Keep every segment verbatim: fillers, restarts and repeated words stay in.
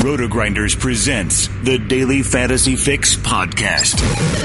RotoGrinders presents the Daily Fantasy Fix podcast.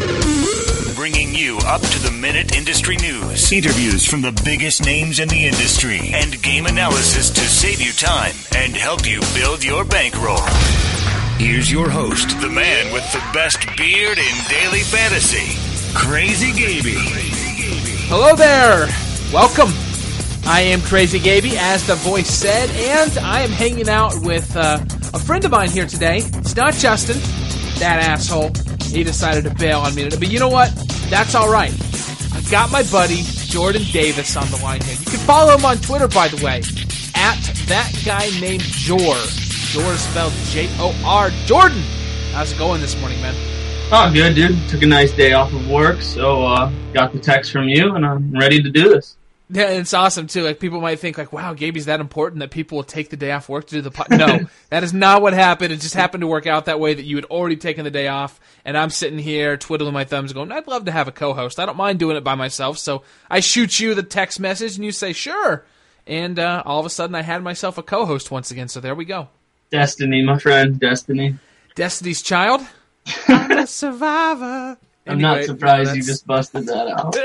Bringing you up-to-the-minute industry news, interviews from the biggest names in the industry, and game analysis to save you time and help you build your bankroll. Here's your host, the man with the best beard in daily fantasy, Crazy Gaby. Hello there. Welcome. I am Crazy Gaby, as the voice said, and I am hanging out with uh, a friend of mine here today. It's not Justin, that asshole. He decided to bail on me today. But you know what? That's all right. I've got my buddy, Jordan Davis, on the line here. You can follow him on Twitter, by the way, at that guy named Jor. Jor spelled J O R. Jordan, how's it going this morning, man? Oh, good, dude. Took a nice day off of work, so uh, got the text from you, and I'm ready to do this. Yeah, it's awesome, too. Like, people might think, like, wow, Gaby's that important that people will take the day off work to do the pod. No, that is not what happened. It just happened to work out that way, that you had already taken the day off, and I'm sitting here twiddling my thumbs going, I'd love to have a co-host. I don't mind doing it by myself, so I shoot you the text message, and you say, sure. And uh, all of a sudden, I had myself a co-host once again, so there we go. Destiny, my friend, destiny. Destiny's Child? I'm a survivor. I'm anyway, not surprised no, you just busted that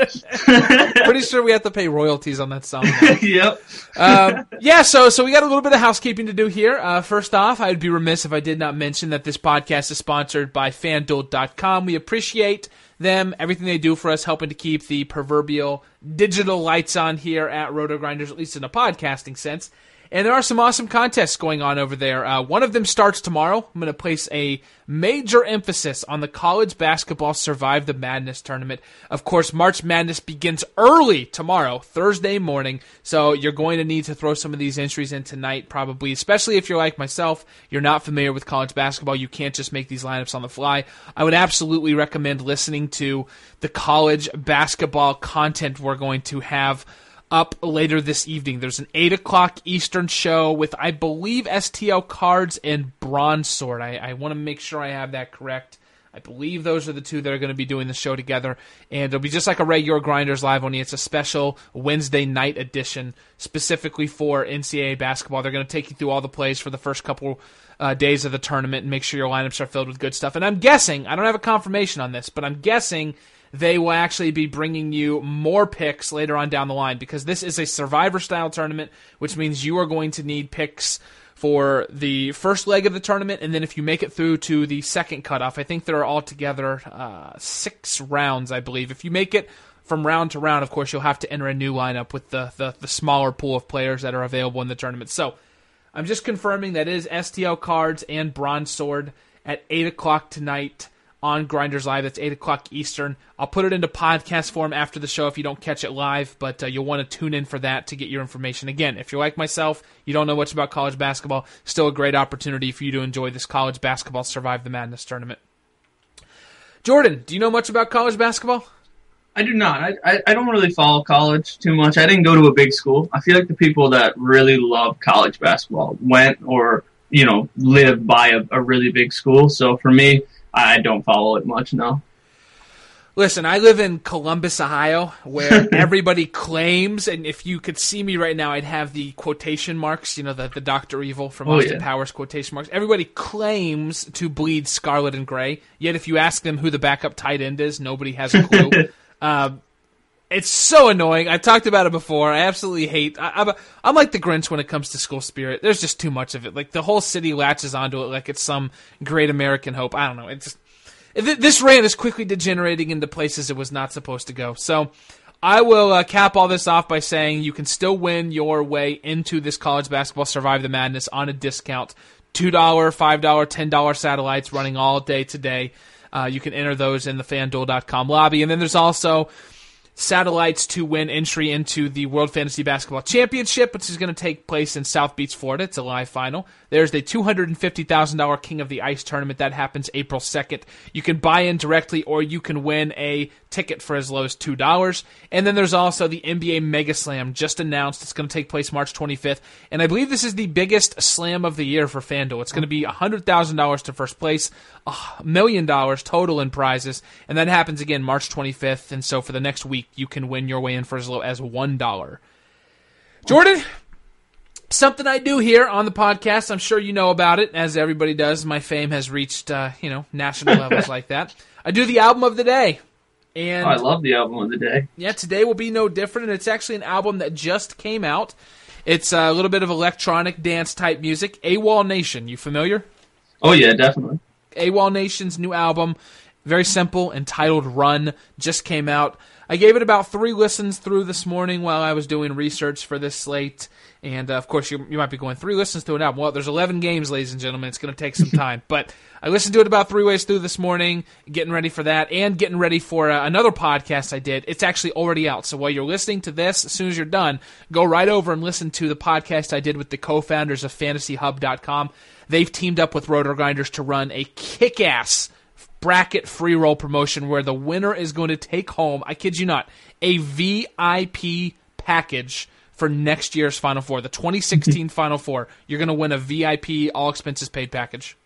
out. Pretty sure we have to pay royalties on that song. Yep. um, yeah, so so we got a little bit of housekeeping to do here. Uh, first off, I'd be remiss if I did not mention that this podcast is sponsored by FanDuel dot com. We appreciate them, everything they do for us, helping to keep the proverbial digital lights on here at RotoGrinders, at least in a podcasting sense. And there are some awesome contests going on over there. Uh, one of them starts tomorrow. I'm going to place a major emphasis on the college basketball Survive the Madness tournament. Of course, March Madness begins early tomorrow, Thursday morning. So you're going to need to throw some of these entries in tonight, probably, especially if you're like myself, you're not familiar with college basketball. You can't just make these lineups on the fly. I would absolutely recommend listening to the college basketball content we're going to have up later this evening. There's an eight o'clock Eastern show with, I believe, S T L Cards and Bronze Sword. I, I want to make sure I have that correct. I believe those are the two that are going to be doing the show together. And it'll be just like a regular Grinders Live, only it's a special Wednesday night edition specifically for N C double A basketball. They're going to take you through all the plays for the first couple uh, days of the tournament and make sure your lineups are filled with good stuff. And I'm guessing, I don't have a confirmation on this, but I'm guessing they will actually be bringing you more picks later on down the line, because this is a Survivor-style tournament, which means you are going to need picks for the first leg of the tournament, and then if you make it through to the second cutoff, I think there are altogether uh, six rounds, I believe. If you make it from round to round, of course, you'll have to enter a new lineup with the, the, the smaller pool of players that are available in the tournament. So I'm just confirming that is S T L Cards and Bronze Sword at eight o'clock tonight on Grinders Live. That's eight o'clock Eastern. I'll put it into podcast form after the show if you don't catch it live, but uh, you'll want to tune in for that to get your information. Again, if you're like myself, you don't know much about college basketball, still a great opportunity for you to enjoy this college basketball Survive the Madness tournament. Jordan, do you know much about college basketball? I do not. I, I, I don't really follow college too much. I didn't go to a big school. I feel like the people that really love college basketball went or, you know, live by a, a really big school. So for me, I don't follow it much, no. Listen, I live in Columbus, Ohio, where everybody claims, and if you could see me right now, I'd have the quotation marks, you know, the, the Doctor Evil from oh, Austin yeah. Powers quotation marks. Everybody claims to bleed scarlet and gray, yet if you ask them who the backup tight end is, nobody has a clue. um, it's so annoying. I've talked about it before. I absolutely hate I, I'm, a, I'm like the Grinch when it comes to school spirit. There's just too much of it. Like, the whole city latches onto it like it's some great American hope. I don't know. It's just, this rant is quickly degenerating into places it was not supposed to go. So I will uh, cap all this off by saying you can still win your way into this college basketball Survive the Madness on a discount. two dollars, five dollars, ten dollars satellites running all day today. Uh, you can enter those in the FanDuel dot com lobby. And then there's also satellites to win entry into the World Fantasy Basketball Championship, which is going to take place in South Beach, Florida. It's a live final. There's the two hundred fifty thousand dollars King of the Ice tournament. That happens April second. You can buy in directly, or you can win a ticket for as low as two dollars. And then there's also the N B A Mega Slam, just announced. It's going to take place March twenty-fifth. And I believe this is the biggest slam of the year for FanDuel. It's going to be one hundred thousand dollars to first place, a million dollars total in prizes. And that happens again March twenty-fifth. And so for the next week, you can win your way in for as low as one dollar. Jordan, Something I do here on the podcast. I'm sure you know about it, as everybody does. My fame has reached, uh, you know, national levels like that. I do the album of the day. And oh, I love the album of the day. Yeah, today will be no different, and it's actually an album that just came out. It's a little bit of electronic dance-type music. AWOL Nation, you familiar? Oh, yeah, definitely. AWOL Nation's new album, very simple, entitled Run, just came out. I gave it about three listens through this morning while I was doing research for this slate. And, uh, of course, you, you might be going, three listens to an album. Well, there's eleven games, ladies and gentlemen. It's going to take some time. But I listened to it about three ways through this morning, getting ready for that, and getting ready for uh, another podcast I did. It's actually already out. So while you're listening to this, as soon as you're done, go right over and listen to the podcast I did with the co-founders of fantasy hub dot com. They've teamed up with Rotor Grinders to run a kick-ass bracket free roll promotion where the winner is going to take home, I kid you not, a V I P package for next year's Final Four, the twenty sixteen Final Four. You're going to win a V I P all expenses paid package.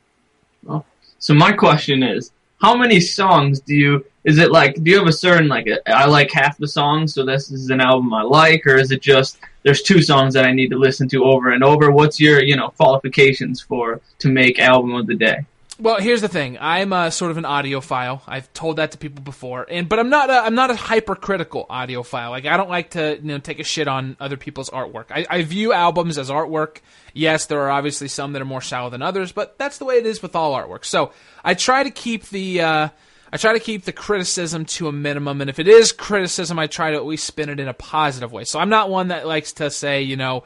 Well, so my question is, how many songs do you, is it like, do you have a certain, like, I like half the songs, so this is an album I like, or is it just, there's two songs that I need to listen to over and over? What's your, you know, qualifications for, to make album of the day? Well, here's the thing. I'm a, sort of an audiophile. I've told that to people before, and but I'm not. A, I'm not a hypercritical audiophile. Like I don't like to, you know, take a shit on other people's artwork. I, I view albums as artwork. Yes, there are obviously some that are more shallow than others, but that's the way it is with all artwork. So I try to keep the. Uh, I try to keep the criticism to a minimum, and if it is criticism, I try to at least spin it in a positive way. So I'm not one that likes to say, you know,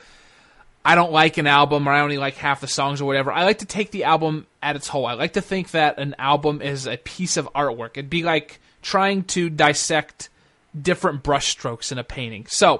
I don't like an album or I only like half the songs or whatever. I like to take the album at its whole. I like to think that an album is a piece of artwork. It'd be like trying to dissect different brushstrokes in a painting. So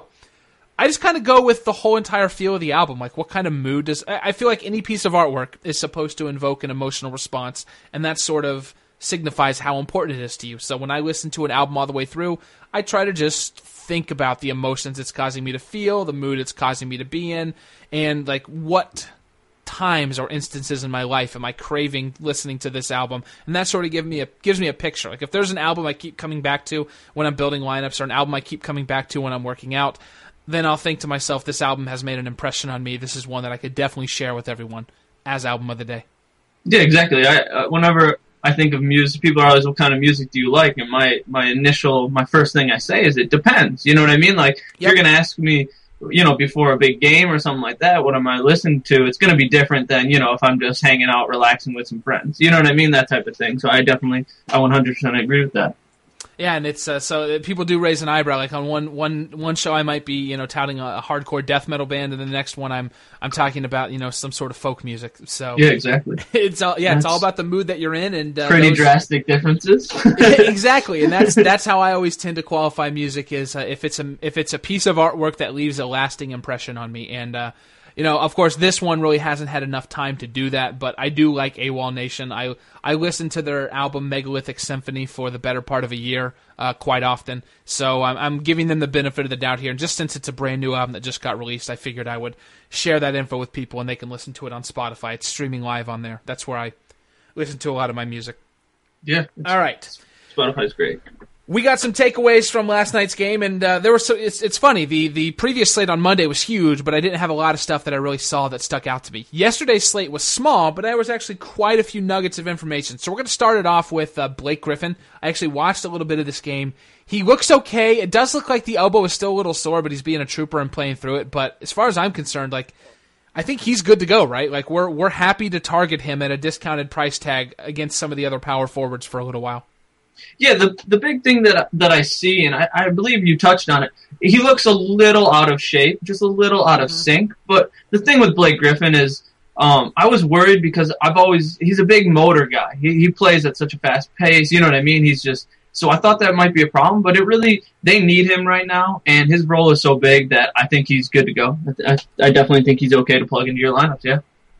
I just kind of go with the whole entire feel of the album. Like what kind of mood does... I feel like any piece of artwork is supposed to invoke an emotional response, and that sort of signifies how important it is to you. So when I listen to an album all the way through, I try to just think about the emotions it's causing me to feel, the mood it's causing me to be in, and like what times or instances in my life am I craving listening to this album, and that sort of give me a gives me a picture. Like if there's an album I keep coming back to when I'm building lineups, or an album I keep coming back to when I'm working out, then I'll think to myself, this album has made an impression on me. This is one that I could definitely share with everyone as album of the day. Yeah, exactly. I uh, whenever I think of music, people are always, what kind of music do you like? And my, my initial, my first thing I say is it depends. You know what I mean? Like, yep. You're going to ask me, you know, before a big game or something like that, what am I listening to? It's going to be different than, you know, if I'm just hanging out, relaxing with some friends. You know what I mean? That type of thing. So I definitely, I one hundred percent agree with that. Yeah, and it's uh, so people do raise an eyebrow. Like on one one one show, I might be you know touting a, a hardcore death metal band, and the next one I'm I'm talking about you know some sort of folk music. So yeah, exactly. It's all yeah, that's it's all about the mood that you're in, and uh, pretty those... drastic differences. Exactly, and that's that's how I always tend to qualify music is uh, if it's a if it's a piece of artwork that leaves a lasting impression on me, and. Uh, You know, of course, this one really hasn't had enough time to do that, but I do like AWOL Nation. I I listened to their album Megalithic Symphony for the better part of a year uh, quite often, so I'm, I'm giving them the benefit of the doubt here. And just since it's a brand new album that just got released, I figured I would share that info with people, and they can listen to it on Spotify. It's streaming live on there. That's where I listen to a lot of my music. Yeah. All right. Spotify's great. We got some takeaways from last night's game, and uh, there were so it's it's funny. The the previous slate on Monday was huge, but I didn't have a lot of stuff that I really saw that stuck out to me. Yesterday's slate was small, but there was actually quite a few nuggets of information. So we're going to start it off with uh, Blake Griffin. I actually watched a little bit of this game. He looks okay. It does look like the elbow is still a little sore, but he's being a trooper and playing through it. But as far as I'm concerned, like I think he's good to go, right? Like we're we're happy to target him at a discounted price tag against some of the other power forwards for a little while. Yeah, the the big thing that that I see, and I, I believe you touched on it, he looks a little out of shape, just a little out of mm-hmm. sync. But the thing with Blake Griffin is, um, I was worried because I've always he's a big motor guy. He he plays at such a fast pace. You know what I mean? He's just so I thought that might be a problem, but it really they need him right now, and his role is so big that I think he's good to go. I, I definitely think he's okay to plug into your lineups. Yeah.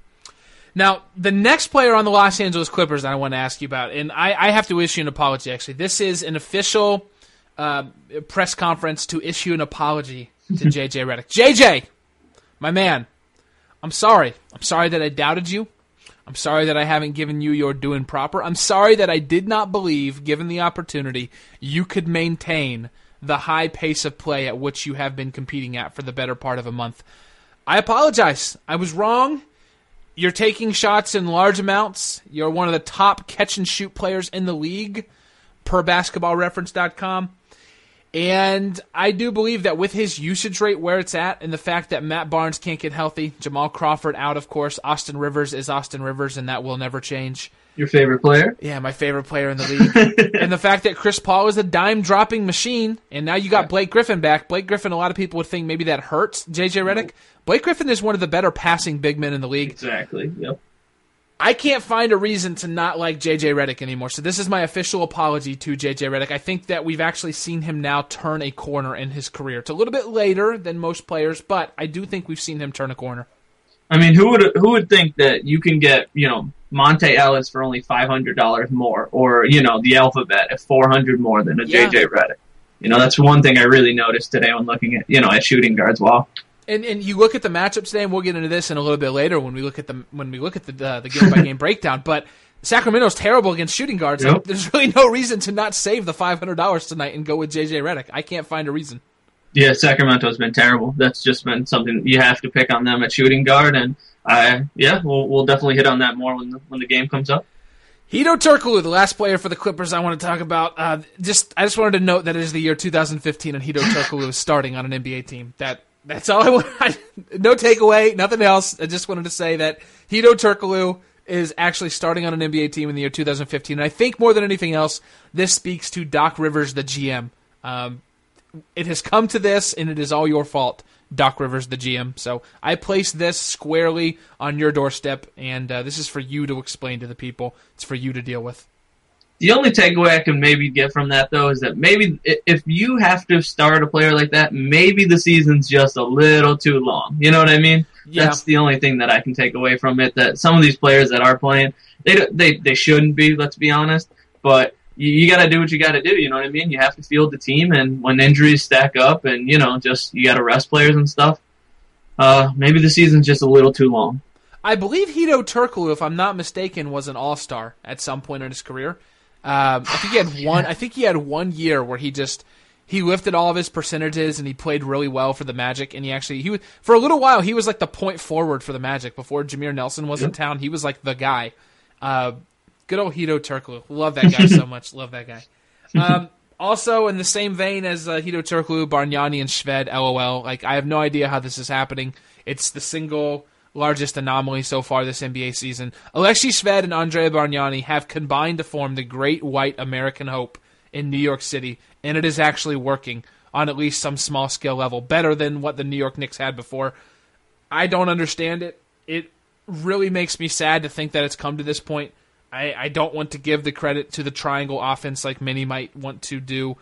Now, the next player on the Los Angeles Clippers that I want to ask you about, and I, I have to issue an apology, actually. This is an official uh, press conference to issue an apology to J J Redick. J J, my man, I'm sorry. I'm sorry that I doubted you. I'm sorry that I haven't given you your due and proper. I'm sorry that I did not believe, given the opportunity, you could maintain the high pace of play at which you have been competing at for the better part of a month. I apologize. I was wrong. You're taking shots in large amounts. You're one of the top catch-and-shoot players in the league, per basketball reference dot com. And I do believe that with his usage rate where it's at and the fact that Matt Barnes can't get healthy, Jamal Crawford out, of course, Austin Rivers is Austin Rivers, and that will never change. Your favorite player? Yeah, my favorite player in the league. And the fact that Chris Paul is a dime-dropping machine, and now you got Blake Griffin back. Blake Griffin, a lot of people would think maybe that hurts J J Redick. Blake Griffin is one of the better passing big men in the league. Exactly, yep. I can't find a reason to not like J J Redick anymore, so this is my official apology to J J Redick. I think that we've actually seen him now turn a corner in his career. It's a little bit later than most players, but I do think we've seen him turn a corner. I mean, who would who would think that you can get, you know, Monte Ellis for only five hundred dollars more, or, you know, the Alphabet at four hundred more than a yeah. J J Redick? You know, that's one thing I really noticed today when looking at, you know, at shooting guards. Wow. And and you look at the matchup today, and we'll get into this in a little bit later when we look at the when we look at the uh, the game by game breakdown. But Sacramento's terrible against shooting guards. Yep. Like, there's really no reason to not save the five hundred dollars tonight and go with J J Redick. I can't find a reason. Yeah, Sacramento's been terrible. That's just been something you have to pick on them at shooting guard, and I yeah, we'll we'll definitely hit on that more when the, when the game comes up. Hedo Turkoglu, the last player for the Clippers I want to talk about. Uh, just I just wanted to note that it is the year two thousand fifteen, and Hedo Turkoglu is starting on an N B A team. That That's all I want. No takeaway, nothing else. I just wanted to say that Hedo Turkoglu is actually starting on an N B A team in the year two thousand fifteen. And I think more than anything else, this speaks to Doc Rivers, the G M. Um, it has come to this, and it is all your fault, Doc Rivers, the G M. So I place this squarely on your doorstep, and uh, this is for you to explain to the people. It's for you to deal with. The only takeaway I can maybe get from that, though, is that maybe if you have to start a player like that, maybe the season's just a little too long. You know what I mean? Yeah. That's the only thing that I can take away from it, that some of these players that are playing, they they they shouldn't be, let's be honest, but you, you got to do what you got to do, you know what I mean? You have to field the team, and when injuries stack up and, you know, just you got to rest players and stuff, uh, maybe the season's just a little too long. I believe Hedo Turkoglu, if I'm not mistaken, was an all-star at some point in his career. Um, I think he had one. I think he had one year where he just he lifted all of his percentages and he played really well for the Magic. And he actually he was, for a little while he was like the point forward for the Magic before Jameer Nelson was yep. in town. He was like the guy. Uh, good old Hedo Turkoglu. Love that guy so much. Love that guy. Um, also, in the same vein as uh, Hedo Turkoglu, Bargnani and Shved. LOL. Like I have no idea how this is happening. It's the single largest anomaly so far this N B A season. Alexei Shved and Andrea Bargnani have combined to form the Great White American Hope in New York City, and it is actually working on at least some small-scale level, better than what the New York Knicks had before. I don't understand it. It really makes me sad to think that it's come to this point. I, I don't want to give the credit to the triangle offense like many might want to do,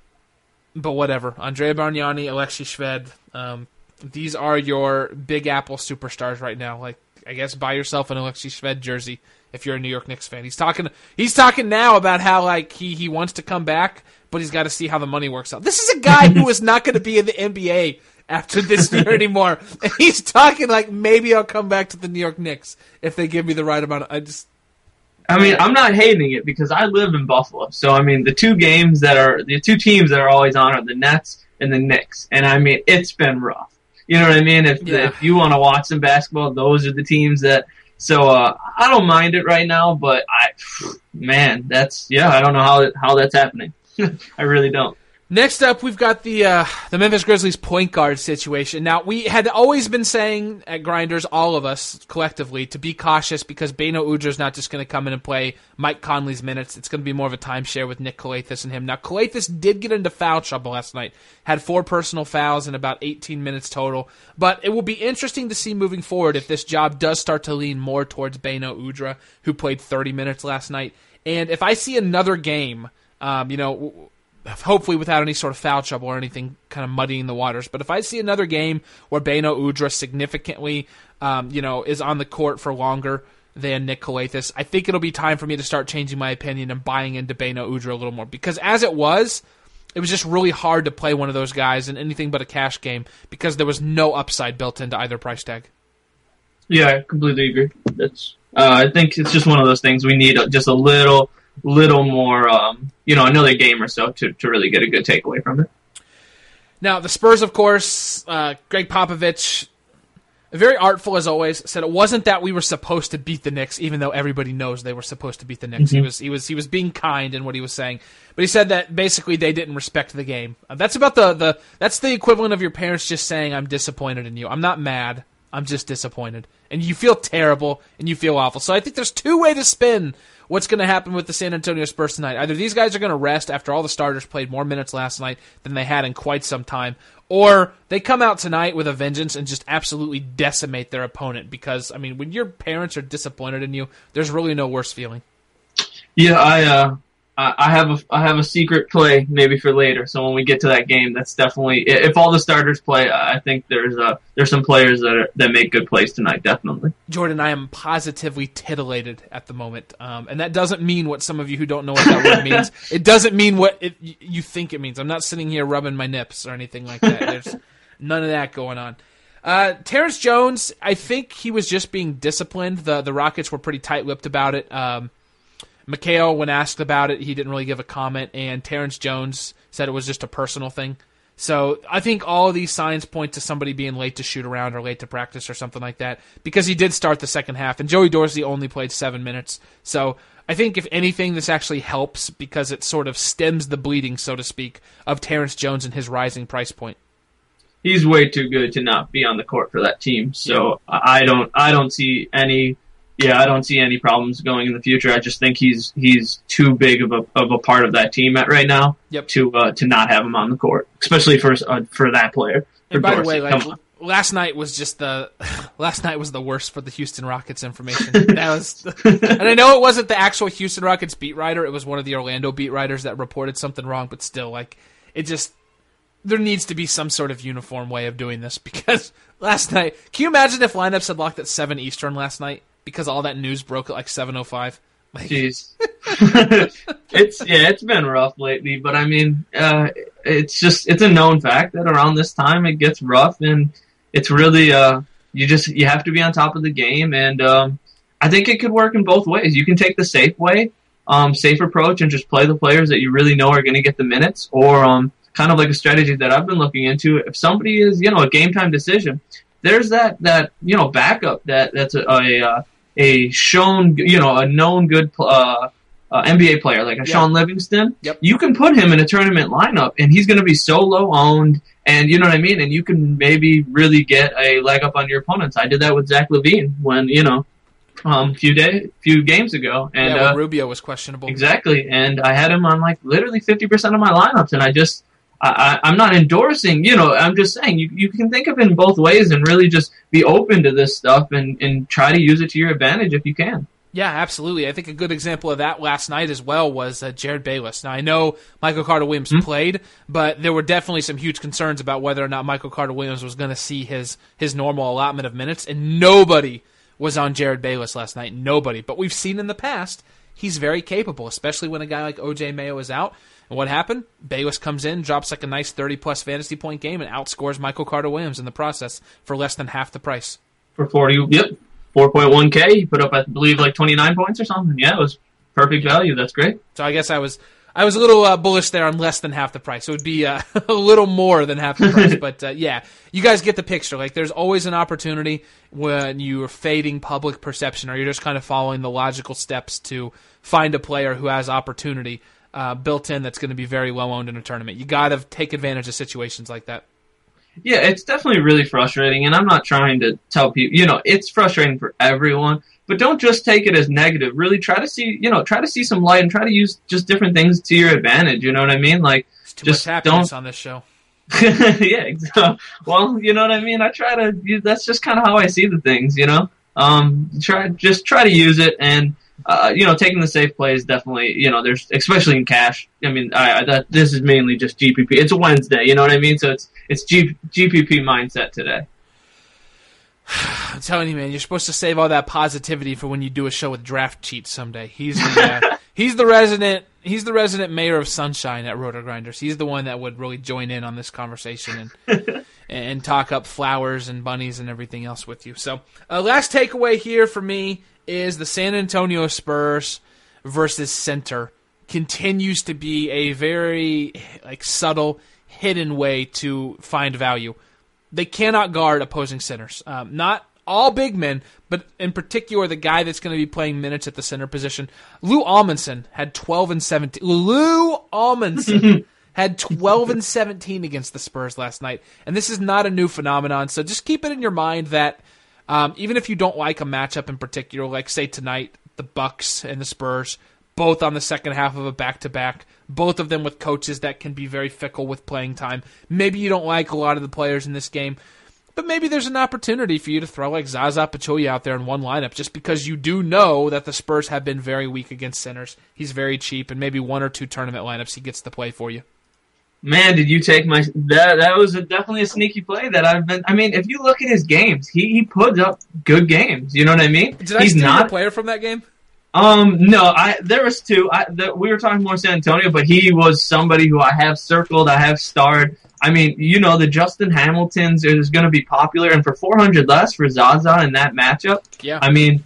but whatever. Andrea Bargnani, Alexei Shved, um, these are your Big Apple superstars right now. Like, I guess buy yourself an Alexei Shved jersey if you're a New York Knicks fan. He's talking. He's talking now about how like he, he wants to come back, but he's got to see how the money works out. This is a guy who is not going to be in the N B A after this year anymore. And he's talking like maybe I'll come back to the New York Knicks if they give me the right amount. Of, I just. I mean, I'm not hating it because I live in Buffalo. So I mean, the two games that are the two teams that are always on are the Nets and the Knicks, and I mean, it's been rough. You know what I mean? If yeah. if you want to watch some basketball, those are the teams that. So uh, I don't mind it right now, but I, man, that's yeah. I don't know how how that's happening. I really don't. Next up, we've got the uh, the Memphis Grizzlies point guard situation. Now, we had always been saying at Grinders, all of us collectively, to be cautious because Beno Udrih is not just going to come in and play Mike Conley's minutes. It's going to be more of a timeshare with Nick Calathes and him. Now, Calathes did get into foul trouble last night. Had four personal fouls in about eighteen minutes total. But it will be interesting to see moving forward if this job does start to lean more towards Beno Udrih, who played thirty minutes last night. And if I see another game, um, you know... hopefully without any sort of foul trouble or anything kind of muddying the waters. But if I see another game where Beno Udrih significantly, um, you know, is on the court for longer than Nick Calathes, I think it'll be time for me to start changing my opinion and buying into Beno Udrih a little more. Because as it was, it was just really hard to play one of those guys in anything but a cash game because there was no upside built into either price tag. Yeah, I completely agree. That's. Uh, I think it's just one of those things we need just a little... little more, um, you know, another game or so to, to really get a good takeaway from it. Now, the Spurs, of course, uh, Greg Popovich, Very artful as always. Said it wasn't that we were supposed to beat the Knicks, even though everybody knows they were supposed to beat the Knicks. Mm-hmm. He was he was he was being kind in what he was saying, but he said that basically they didn't respect the game. Uh, that's about the the that's the equivalent of your parents just saying, "I'm disappointed in you. I'm not mad. I'm just disappointed," and you feel terrible and you feel awful. So I think there's two ways to spin what's going to happen with the San Antonio Spurs tonight. Either these guys are going to rest after all the starters played more minutes last night than they had in quite some time, or they come out tonight with a vengeance and just absolutely decimate their opponent. Because, I mean, when your parents are disappointed in you, there's really no worse feeling. Yeah, I uh, I have a I have a secret play maybe for later. So when we get to that game, that's definitely, if all the starters play, I think there's uh there's some players that are, that make good plays tonight. Definitely. Jordan, I am positively titillated at the moment, um, and that doesn't mean what some of you who don't know what that word means. It doesn't mean what it, you think it means. I'm not sitting here rubbing my nips or anything like that. There's none of that going on. Uh, Terrence Jones, I think he was just being disciplined. The the Rockets were pretty tight-lipped about it. Um, McHale, when asked about it, he didn't really give a comment, and Terrence Jones said it was just a personal thing. So I think all of these signs point to somebody being late to shoot around or late to practice or something like that, because he did start the second half, and Joey Dorsey only played seven minutes. So I think, if anything, this actually helps because it sort of stems the bleeding, so to speak, of Terrence Jones and his rising price point. He's way too good to not be on the court for that team. So yeah. I don't I don't see any yeah, I don't see any problems going in the future. I just think he's he's too big of a of a part of that team at right now yep. to uh, to not have him on the court, especially for uh, for that player. For and by Dorsey. the way, like, last night was just the last night was the worst for the Houston Rockets information. That was, and I know it wasn't the actual Houston Rockets beat writer; it was one of the Orlando beat writers that reported something wrong. But still, like, it just. There needs to be some sort of uniform way of doing this, because last night, can you imagine if lineups had locked at seven Eastern last night because all that news broke at like seven oh five? Like, jeez. it's, yeah, it's been rough lately, but I mean, uh, it's just, it's a known fact that around this time it gets rough, and it's really, uh, you just, you have to be on top of the game, and um, I think it could work in both ways. You can take the safe way, um, safe approach, and just play the players that you really know are going to get the minutes, or, um, kind of like a strategy that I've been looking into. If somebody is, you know, a game time decision, there's that, that, you know, backup that, that's a, a, a shown, you know, a known good, uh, uh N B A player, like a yep. Sean Livingston. Yep. You can put him in a tournament lineup and he's going to be so low owned, and you know what I mean? And you can maybe really get a leg up on your opponents. I did that with Zach LaVine when, you know, um, few day, few games ago. And, yeah, when uh, Rubio was questionable. Exactly. And I had him on like literally fifty percent of my lineups, and I just, I, I'm not endorsing, you know, I'm just saying you, you can think of it in both ways and really just be open to this stuff and, and try to use it to your advantage if you can. Yeah, absolutely. I think a good example of that last night as well was uh, Jared Bayless. Now, I know Michael Carter-Williams mm-hmm. played, but there were definitely some huge concerns about whether or not Michael Carter-Williams was going to see his, his normal allotment of minutes, and nobody was on Jared Bayless last night. Nobody. But we've seen in the past he's very capable, especially when a guy like O J Mayo is out. And what happened? Bayless comes in, drops like a nice thirty-plus fantasy point game, and outscores Michael Carter-Williams in the process for less than half the price. For forty, yep, four point one K. He put up, I believe, like twenty-nine points or something. Yeah, it was perfect value. That's great. So I guess I was I was a little uh, bullish there on less than half the price. It would be uh, a little more than half the price. But, uh, yeah, you guys get the picture. Like, there's always an opportunity when you're fading public perception, or you're just kind of following the logical steps to find a player who has opportunity Uh, built in that's going to be very low owned in a tournament. You got to take advantage of situations like that. Yeah, it's definitely really frustrating, and I'm not trying to tell people, you know, it's frustrating for everyone, but don't just take it as negative. Really try to see, you know, try to see some light and try to use just different things to your advantage. You know what I mean? Like, it's too just much happiness don't... on this show. Yeah, exactly. Well, you know what I mean? I try to, that's just kind of how I see the things, you know? Um, try, just try to use it, and Uh, you know, taking the safe play is definitely, you know, there's, especially in cash. I mean, I, I, that, this is mainly just G P P. It's a Wednesday, you know what I mean? So it's, it's G, GPP mindset today. I'm telling you, man, you're supposed to save all that positivity for when you do a show with Draft Cheats someday. He's the, uh, he's the resident, he's the resident mayor of Sunshine at Roto Grinders. He's the one that would really join in on this conversation and, and talk up flowers and bunnies and everything else with you. So, uh, last takeaway here for me is the San Antonio Spurs versus center continues to be a very like subtle, hidden way to find value. they cannot guard opposing centers. Um, not all big men, but in particular the guy that's going to be playing minutes at the center position. Lou Amundsen had twelve and seventeen. Lou Amundsen had twelve and seventeen against the Spurs last night, and this is not a new phenomenon. So just keep it in your mind that um, even if you don't like a matchup in particular, like say tonight, the Bucks and the Spurs, both on the second half of a back-to-back, both of them with coaches that can be very fickle with playing time. Maybe you don't like a lot of the players in this game, but maybe there's an opportunity for you to throw like Zaza Pachulia out there in one lineup just because you do know that the Spurs have been very weak against centers. He's very cheap, and maybe one or two tournament lineups he gets to play for you. Man, did you take my that? That was a, definitely a sneaky play that I've been. I mean, if you look at his games, he he puts up good games. You know what I mean? Did I He's steal not your player from that game? Um, no, I there was two. I the, we were talking more San Antonio, but he was somebody who I have circled, I have starred. I mean, you know, the Justin Hamiltons is going to be popular, and for four hundred less for Zaza in that matchup, yeah. I mean,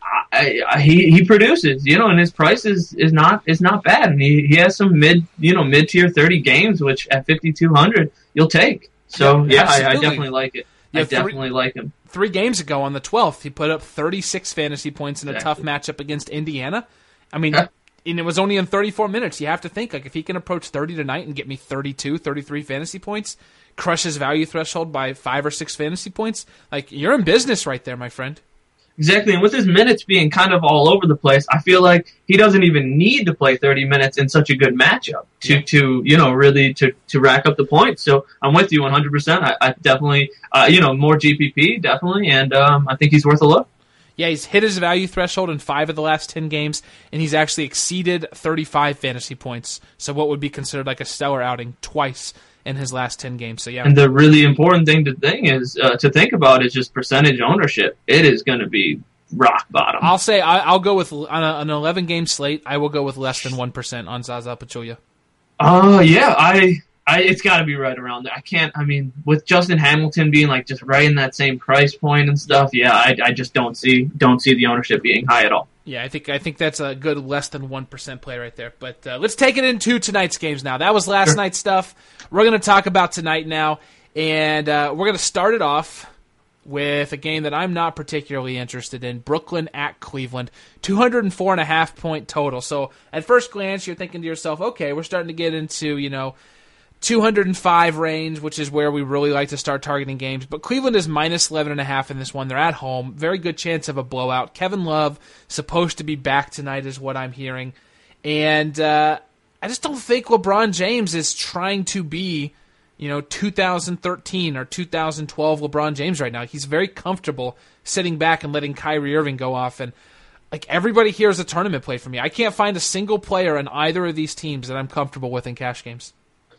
I, I, he he produces, you know, and his price is, is not is not bad, and he, he has some mid you know mid tier thirty games, which at fifty two hundred you'll take. So yeah, yeah I, I definitely like it. Yeah, I definitely three, like him. Three games ago on the twelfth, he put up thirty-six fantasy points in a exactly. tough matchup against Indiana. I mean, yeah. and it was only in thirty-four minutes. You have to think, like, if he can approach thirty tonight and get me thirty-two, thirty-three fantasy points, crush his value threshold by five or six fantasy points, like, you're in business right there, my friend. Exactly, and with his minutes being kind of all over the place, I feel like he doesn't even need to play thirty minutes in such a good matchup to, yeah. to you know, really to, to rack up the points. So I'm with you one hundred percent. I, I definitely, uh, you know, more G P P, definitely, and um, I think he's worth a look. Yeah, he's hit his value threshold in five of the last ten games, and he's actually exceeded thirty-five fantasy points, so what would be considered like a stellar outing twice in his last ten games. So yeah. And the really important thing to think is uh, to think about is just percentage ownership. It is going to be rock bottom. I'll say I, I'll go with on a, an eleven game slate. I will go with less than one percent on Zaza Pachulia. Oh uh, yeah, I, I it's got to be right around there. I can't. I mean, with Justin Hamilton being like just right in that same price point and stuff. Yeah, I, I just don't see don't see the ownership being high at all. Yeah, I think I think that's a good less than one percent play right there. But uh, let's take it into tonight's games now. That was last sure. night's stuff. We're going to talk about tonight now, and uh, we're going to start it off with a game that I'm not particularly interested in, Brooklyn at Cleveland, two oh four and a half point total. So at first glance, you're thinking to yourself, okay, we're starting to get into, you know, two oh five range, which is where we really like to start targeting games. But Cleveland is minus eleven and a half in this one. They're at home. Very good chance of a blowout. Kevin Love supposed to be back tonight is what I'm hearing. And uh, I just don't think LeBron James is trying to be, you know, two thousand thirteen or two thousand twelve LeBron James right now. He's very comfortable sitting back and letting Kyrie Irving go off. And like everybody here is a tournament play for me. I can't find a single player in either of these teams that I'm comfortable with in cash games.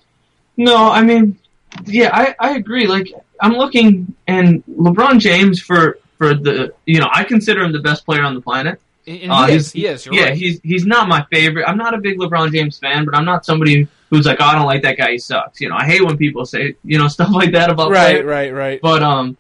No, I mean, yeah, I, I agree. Like, I'm looking, and LeBron James, for, for the, you know, I consider him the best player on the planet. And uh, he is, he is, you're yeah, right. he's he's not my favorite. I'm not a big LeBron James fan, but I'm not somebody who's like, oh, I don't like that guy, he sucks. You know, I hate when people say, you know, stuff like that about Right, players. right, right. But um,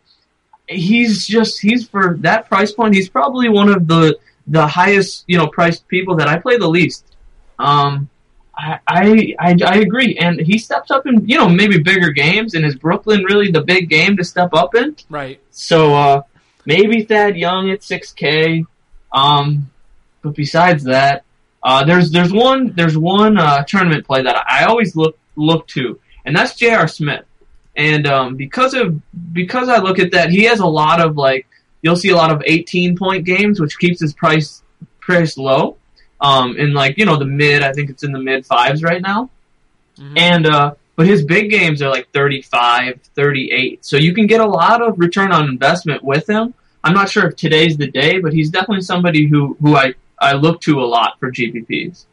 he's just, he's, for that price point, he's probably one of the, the highest, you know, priced people that I play the least. Um, I, I, I, I agree, and he steps up in, you know, maybe bigger games, and is Brooklyn really the big game to step up in? Right. So, uh, maybe Thad Young at six K, um, but besides that, uh, there's, there's one, there's one, uh, tournament play that I always look, look to, and that's J R. Smith. And, um, because of, because I look at that, he has a lot of, like, you'll see a lot of eighteen point games, which keeps his price, price low. Um, in like, you know, the mid, I think it's in the mid fives right now. Mm-hmm. And, uh, but his big games are like thirty-five, thirty-eight. So you can get a lot of return on investment with him. I'm not sure if today's the day, but he's definitely somebody who, who I, I look to a lot for G P Ps.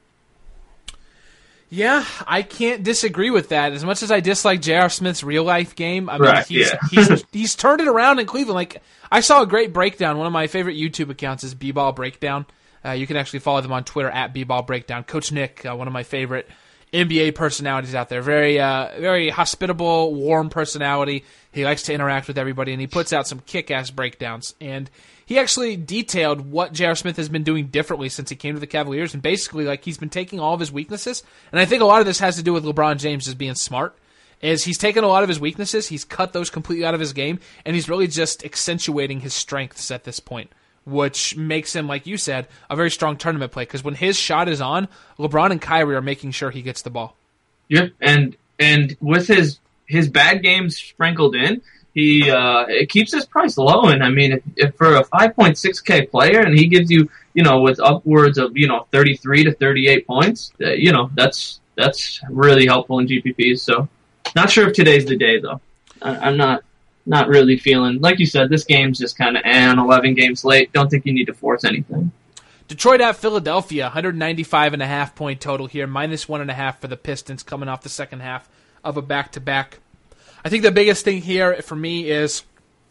Yeah, I can't disagree with that. As much as I dislike J R. Smith's real life game, I mean, right, he's, yeah. he's he's turned it around in Cleveland. Like, I saw a great breakdown. One of my favorite YouTube accounts is B-Ball Breakdown. Uh, you can actually follow them on Twitter at B-Ball Breakdown. Coach Nick, uh, one of my favorite N B A personalities out there. Very, uh, very hospitable, warm personality. He likes to interact with everybody, and he puts out some kick-ass breakdowns. And he actually detailed what J R. Smith has been doing differently since he came to the Cavaliers, and basically, like, he's been taking all of his weaknesses. And I think a lot of this has to do with LeBron James just being smart is he's taken a lot of his weaknesses, he's cut those completely out of his game, and he's really just accentuating his strengths at this point, which makes him, like you said, a very strong tournament play, because when his shot is on, LeBron and Kyrie are making sure he gets the ball. Yep, and and with his his bad games sprinkled in, he uh, it keeps his price low. And I mean, if, if for a five point six K player, and he gives you, you know, with upwards of, you know, thirty-three to thirty-eight points, uh, you know, that's that's really helpful in G P Ps. So, not sure if today's the day though. I, I'm not not really feeling, like you said, this game's just kind of eh, eleven games late. Don't think you need to force anything. Detroit at Philadelphia, one ninety-five and a half point total here, minus one and a half for the Pistons coming off the second half of a back-to-back. I think the biggest thing here for me is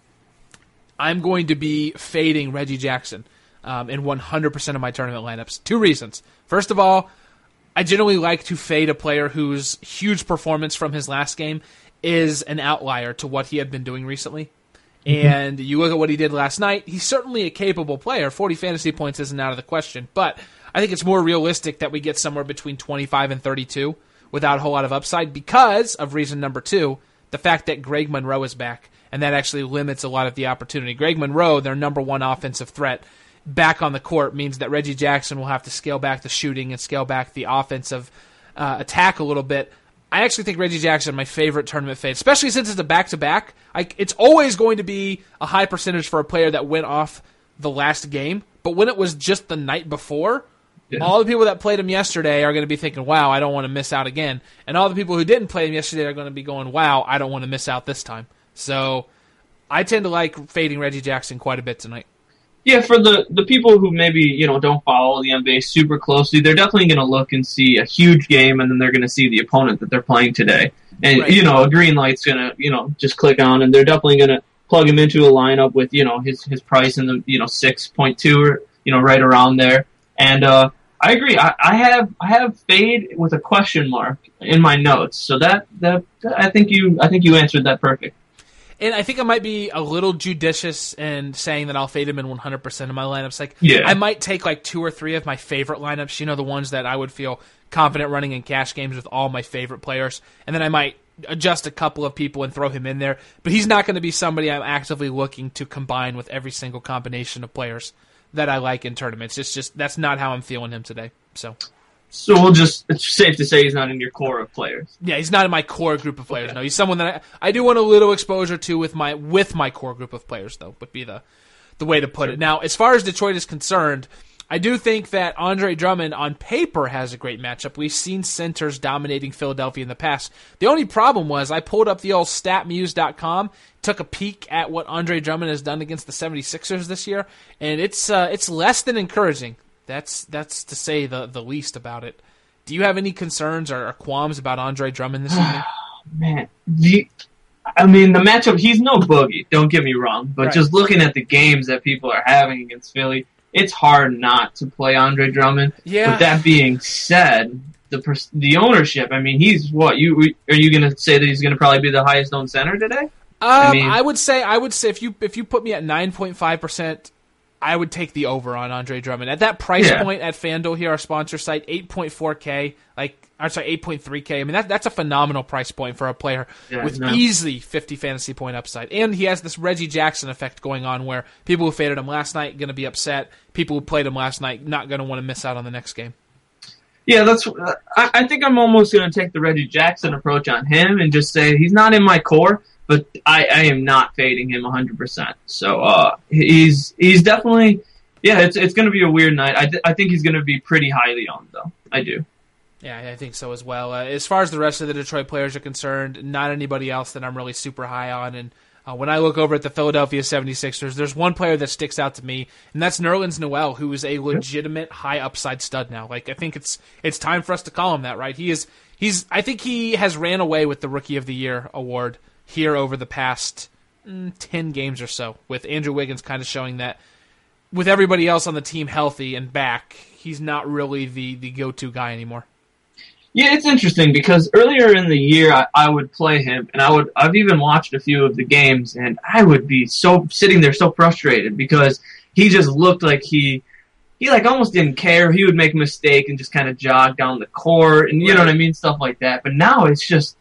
I'm going to be fading Reggie Jackson um, in one hundred percent of my tournament lineups. Two reasons. First of all, I generally like to fade a player whose huge performance from his last game is an outlier to what he had been doing recently. Mm-hmm. And you look at what he did last night, he's certainly a capable player. forty fantasy points isn't out of the question, but I think it's more realistic that we get somewhere between twenty-five and thirty-two without a whole lot of upside because of reason number two, the fact that Greg Monroe is back, and that actually limits a lot of the opportunity. Greg Monroe, their number one offensive threat, back on the court means that Reggie Jackson will have to scale back the shooting and scale back the offensive uh, attack a little bit. I actually think Reggie Jackson, my favorite tournament fade, especially since it's a back-to-back. I, it's always going to be a high percentage for a player that went off the last game, but when it was just the night before, yeah. all the people that played him yesterday are going to be thinking, wow, I don't want to miss out again. And all the people who didn't play him yesterday are going to be going, wow, I don't want to miss out this time. So I tend to like fading Reggie Jackson quite a bit tonight. Yeah, for the, the people who maybe, you know, don't follow the N B A super closely, they're definitely going to look and see a huge game, and then they're going to see the opponent that they're playing today. And, right. you know, a green light's going to, you know, just click on, and they're definitely going to plug him into a lineup with, you know, his, his price in the, you know, six point two or, you know, right around there. And uh, I agree. I, I have I have fade with a question mark in my notes. So that, that I think you I think you answered that perfect. And I think I might be a little judicious in saying that I'll fade him in one hundred percent of my lineups. Like, yeah. I might take like two or three of my favorite lineups, you know, the ones that I would feel confident running in cash games with all my favorite players, and then I might adjust a couple of people and throw him in there. But he's not going to be somebody I'm actively looking to combine with every single combination of players that I like in tournaments. It's just that's not how I'm feeling him today. So. So we'll just, it's safe to say he's not in your core of players. Yeah, he's not in my core group of players. Okay. No, he's someone that I, I do want a little exposure to with my with my core group of players, though, would be the, the way to put sure. it. Now, as far as Detroit is concerned, I do think that Andre Drummond on paper has a great matchup. We've seen centers dominating Philadelphia in the past. The only problem was I pulled up the old stat muse dot com, took a peek at what Andre Drummond has done against the seventy-sixers this year, and it's uh, it's less than encouraging. That's that's to say the, the least about it. Do you have any concerns or, or qualms about Andre Drummond this evening? Man, the, I mean, the matchup, he's no boogie, don't get me wrong, but right. just looking at the games that people are having against Philly, it's hard not to play Andre Drummond. Yeah. With that being said, the the ownership, I mean, he's what? You Are you going to say that he's going to probably be the highest owned center today? Um, I, mean, I would say, I would say if you if you put me at nine point five percent, I would take the over on Andre Drummond. At that price yeah. point at FanDuel here, our sponsor site, eight point four K, like I'm sorry, eight point three K. I mean, that that's a phenomenal price point for a player yeah, with no. easily fifty fantasy point upside. And he has this Reggie Jackson effect going on where people who faded him last night going to be upset. People who played him last night not going to want to miss out on the next game. Yeah, that's. Uh, I, I think I'm almost going to take the Reggie Jackson approach on him and just say he's not in my core, but I, I am not fading him one hundred percent. So uh, he's he's definitely. Yeah, it's it's going to be a weird night. I, th- I think he's going to be pretty highly owned, though. I do. Yeah, I think so as well. Uh, as far as the rest of the Detroit players are concerned, not anybody else that I'm really super high on. And uh, when I look over at the Philadelphia seventy-sixers, there's one player that sticks out to me, and that's Nerlens Noel, who is a legitimate high upside stud now. Like I think it's it's time for us to call him that, right? He is he's I think he has ran away with the Rookie of the Year award here over the past mm, ten games or so, with Andrew Wiggins kind of showing that. With everybody else on the team healthy and back, he's not really the, the go-to guy anymore. Yeah, it's interesting because earlier in the year I, I would play him, and I would I've even watched a few of the games, and I would be so sitting there so frustrated because he just looked like he he like almost didn't care. He would make a mistake and just kind of jog down the court, and you right. know what I mean, stuff like that. But now it's just.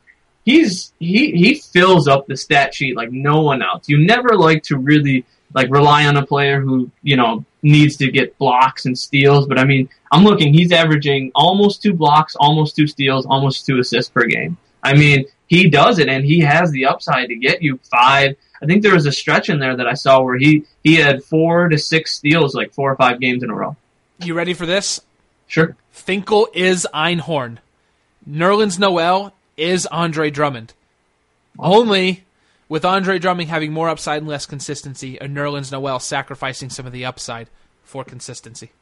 he's he he fills up the stat sheet like no one else. You never like to really like rely on a player who, you know, needs to get blocks and steals, but I mean, I'm looking, he's averaging almost two blocks, almost two steals, almost two assists per game. I mean, he does it, and he has the upside to get you five. I think there was a stretch in there that I saw where he, he had four to six steals, like four or five games in a row. You ready for this? Sure. Finkel is Einhorn. Nerlens Noel is Andre Drummond. Only with Andre Drummond having more upside and less consistency, and Nerlens Noel sacrificing some of the upside for consistency.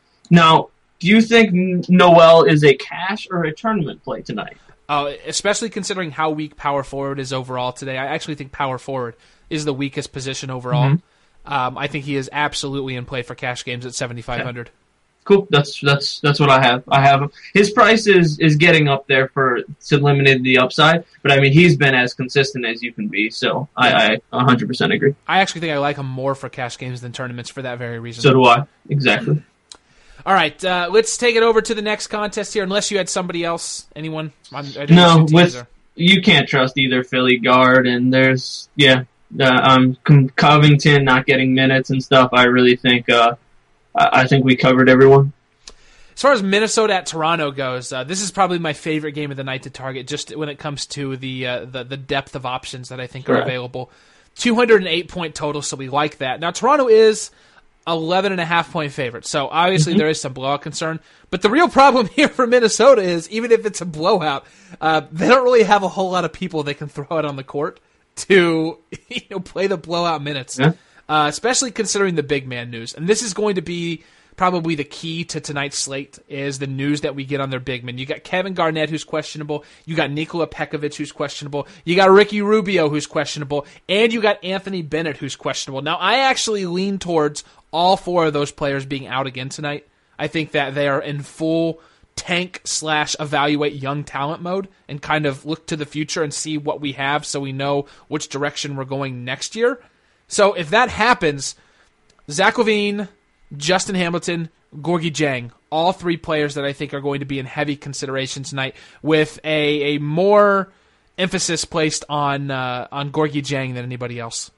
Now, do you think Noel is a cash or a tournament play tonight? Uh, especially considering how weak power forward is overall today. I actually think power forward is the weakest position overall. Mm-hmm. Um, I think he is absolutely in play for cash games at seventy-five hundred. Okay. Cool. That's that's that's what I have. I have his price is, is getting up there for to eliminate the upside, but I mean he's been as consistent as you can be. So I, I one hundred percent agree. I actually think I like him more for cash games than tournaments for that very reason. So do I. Exactly. All right, uh, let's take it over to the next contest here. Unless you had somebody else, anyone? I didn't no, with you can't trust either Philly guard, and there's yeah, uh, um, Covington not getting minutes and stuff. I really think. Uh, I think we covered everyone. As far as Minnesota at Toronto goes, uh, this is probably my favorite game of the night to target, just when it comes to the uh, the, the depth of options that I think Correct. are available. two hundred eight point total, so we like that. Now, Toronto is eleven and a half point favorite, so obviously mm-hmm. there is some blowout concern. But the real problem here for Minnesota is, even if it's a blowout, uh, they don't really have a whole lot of people they can throw out on the court to you know play the blowout minutes. Yeah. Uh, especially considering the big man news. And this is going to be probably the key to tonight's slate, is the news that we get on their big men. You got Kevin Garnett, who's questionable. You got Nikola Pekovic, who's questionable. You got Ricky Rubio, who's questionable. And you got Anthony Bennett, who's questionable. Now, I actually lean towards all four of those players being out again tonight. I think that they are in full tank slash evaluate young talent mode and kind of look to the future and see what we have so we know which direction we're going next year. So if that happens, Zach LaVine, Justin Hamilton, Gorgui Dieng, all three players that I think are going to be in heavy consideration tonight, with a, a more emphasis placed on uh, on Gorgui Dieng than anybody else.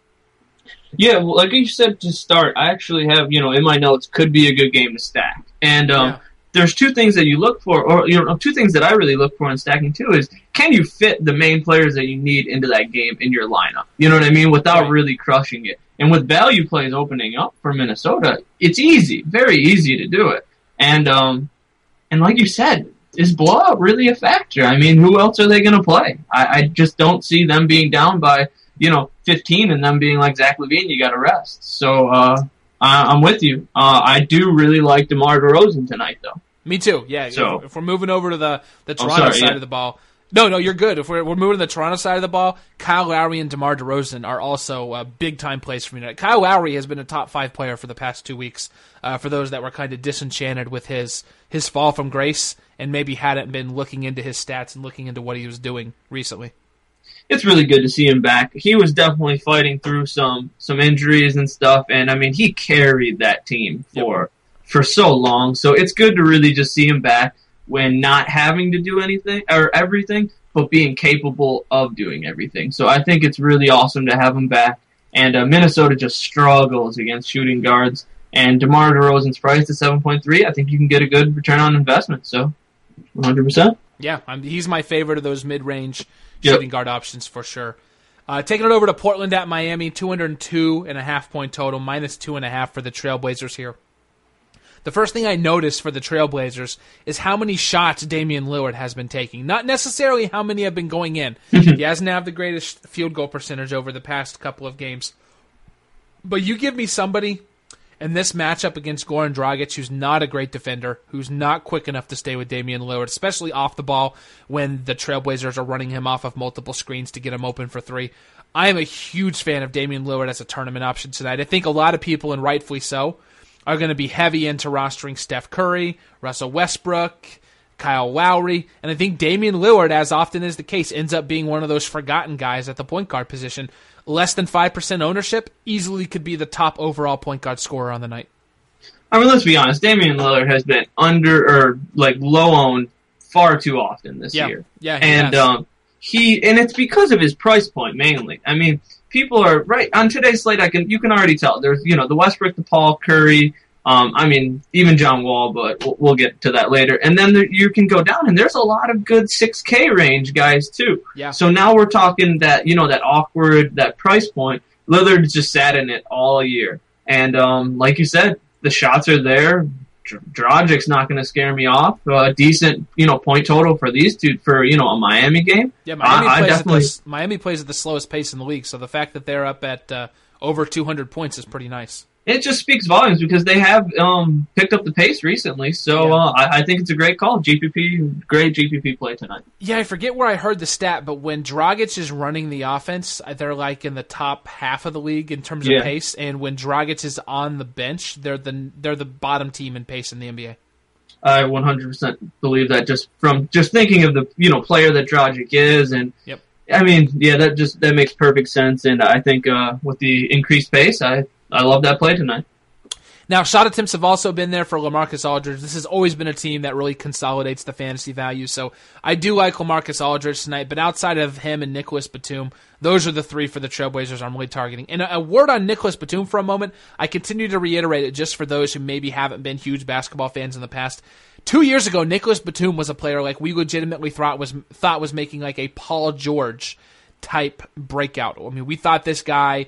Yeah, well, like you said to start, I actually have, you know, in my notes, could be a good game to stack. And um, yeah. there's two things that you look for, or you know, two things that I really look for in stacking too is, can you fit the main players that you need into that game in your lineup? You know what I mean? Without right. really crushing it. And with value plays opening up for Minnesota, it's easy, very easy to do it. And um, and like you said, is blowout really a factor? I mean, who else are they going to play? I, I just don't see them being down by, you know, fifteen and them being like, Zach LaVine, you got to rest. So uh, I, I'm with you. Uh, I do really like DeMar DeRozan tonight, though. Me too. Yeah. So, if, if we're moving over to the the Toronto oh, sorry, side yeah. of the ball. No, no, you're good. If we're we're moving to the Toronto side of the ball, Kyle Lowry and DeMar DeRozan are also uh, big-time plays for me tonight. Kyle Lowry has been a top five player for the past two weeks, uh, for those that were kind of disenchanted with his, his fall from grace and maybe hadn't been looking into his stats and looking into what he was doing recently. It's really good to see him back. He was definitely fighting through some, some injuries and stuff, and, I mean, he carried that team for yep. for so long. So it's good to really just see him back when not having to do anything or everything, but being capable of doing everything. So I think it's really awesome to have him back. And uh, Minnesota just struggles against shooting guards. And DeMar DeRozan's price at seven point three, I think you can get a good return on investment. So one hundred percent. Yeah, I'm, he's my favorite of those mid-range yep. shooting guard options for sure. Uh, taking it over to Portland at Miami, two hundred two and a half point total, minus two and a half for the Trailblazers here. The first thing I noticed for the Trailblazers is how many shots Damian Lillard has been taking. Not necessarily how many have been going in. He hasn't had the greatest field goal percentage over the past couple of games. But you give me somebody in this matchup against Goran Dragic, who's not a great defender, who's not quick enough to stay with Damian Lillard, especially off the ball when the Trailblazers are running him off of multiple screens to get him open for three. I am a huge fan of Damian Lillard as a tournament option tonight. I think a lot of people, and rightfully so, are going to be heavy into rostering Steph Curry, Russell Westbrook, Kyle Lowry, and I think Damian Lillard, as often is the case, ends up being one of those forgotten guys at the point guard position. Less than five percent ownership, easily could be the top overall point guard scorer on the night. I mean, let's be honest, Damian Lillard has been under, or like low-owned far too often this yeah. year. Yeah, And has. um, he and it's because of his price point mainly. I mean, people are right on today's slate. I can you can already tell there's you know the Westbrook, the Paul, Curry. Um, I mean, even John Wall, but we'll, we'll get to that later. And then there, you can go down, and there's a lot of good six K range guys too. Yeah. So now we're talking that you know that awkward that price point. Lillard's just sat in it all year, and um, like you said, the shots are there. Dragic's not going to scare me off. A uh, decent, you know, point total for these two for you know a Miami game. Yeah, Miami I, plays I definitely... at the, Miami plays at the slowest pace in the league, so the fact that they're up at uh, over two hundred points is pretty nice. It just speaks volumes because they have um, picked up the pace recently. So yeah. uh, I, I think it's a great call. G P P, great G P P play tonight. Yeah, I forget where I heard the stat, but when Dragic is running the offense, they're like in the top half of the league in terms of yeah. pace. And when Dragic is on the bench, they're the they're the bottom team in pace in the N B A. I one hundred percent believe that just from just thinking of the you know player that Dragic is, and yep. I mean, yeah, that just that makes perfect sense. And I think uh, with the increased pace, I I love that play tonight. Now, shot attempts have also been there for LaMarcus Aldridge. This has always been a team that really consolidates the fantasy value. So I do like LaMarcus Aldridge tonight, but outside of him and Nicholas Batum, those are the three for the Trailblazers I'm really targeting. And a, a word on Nicholas Batum for a moment. I continue to reiterate it just for those who maybe haven't been huge basketball fans in the past. Two years ago, Nicholas Batum was a player like we legitimately thought was thought was making like a Paul George type breakout. I mean, we thought this guy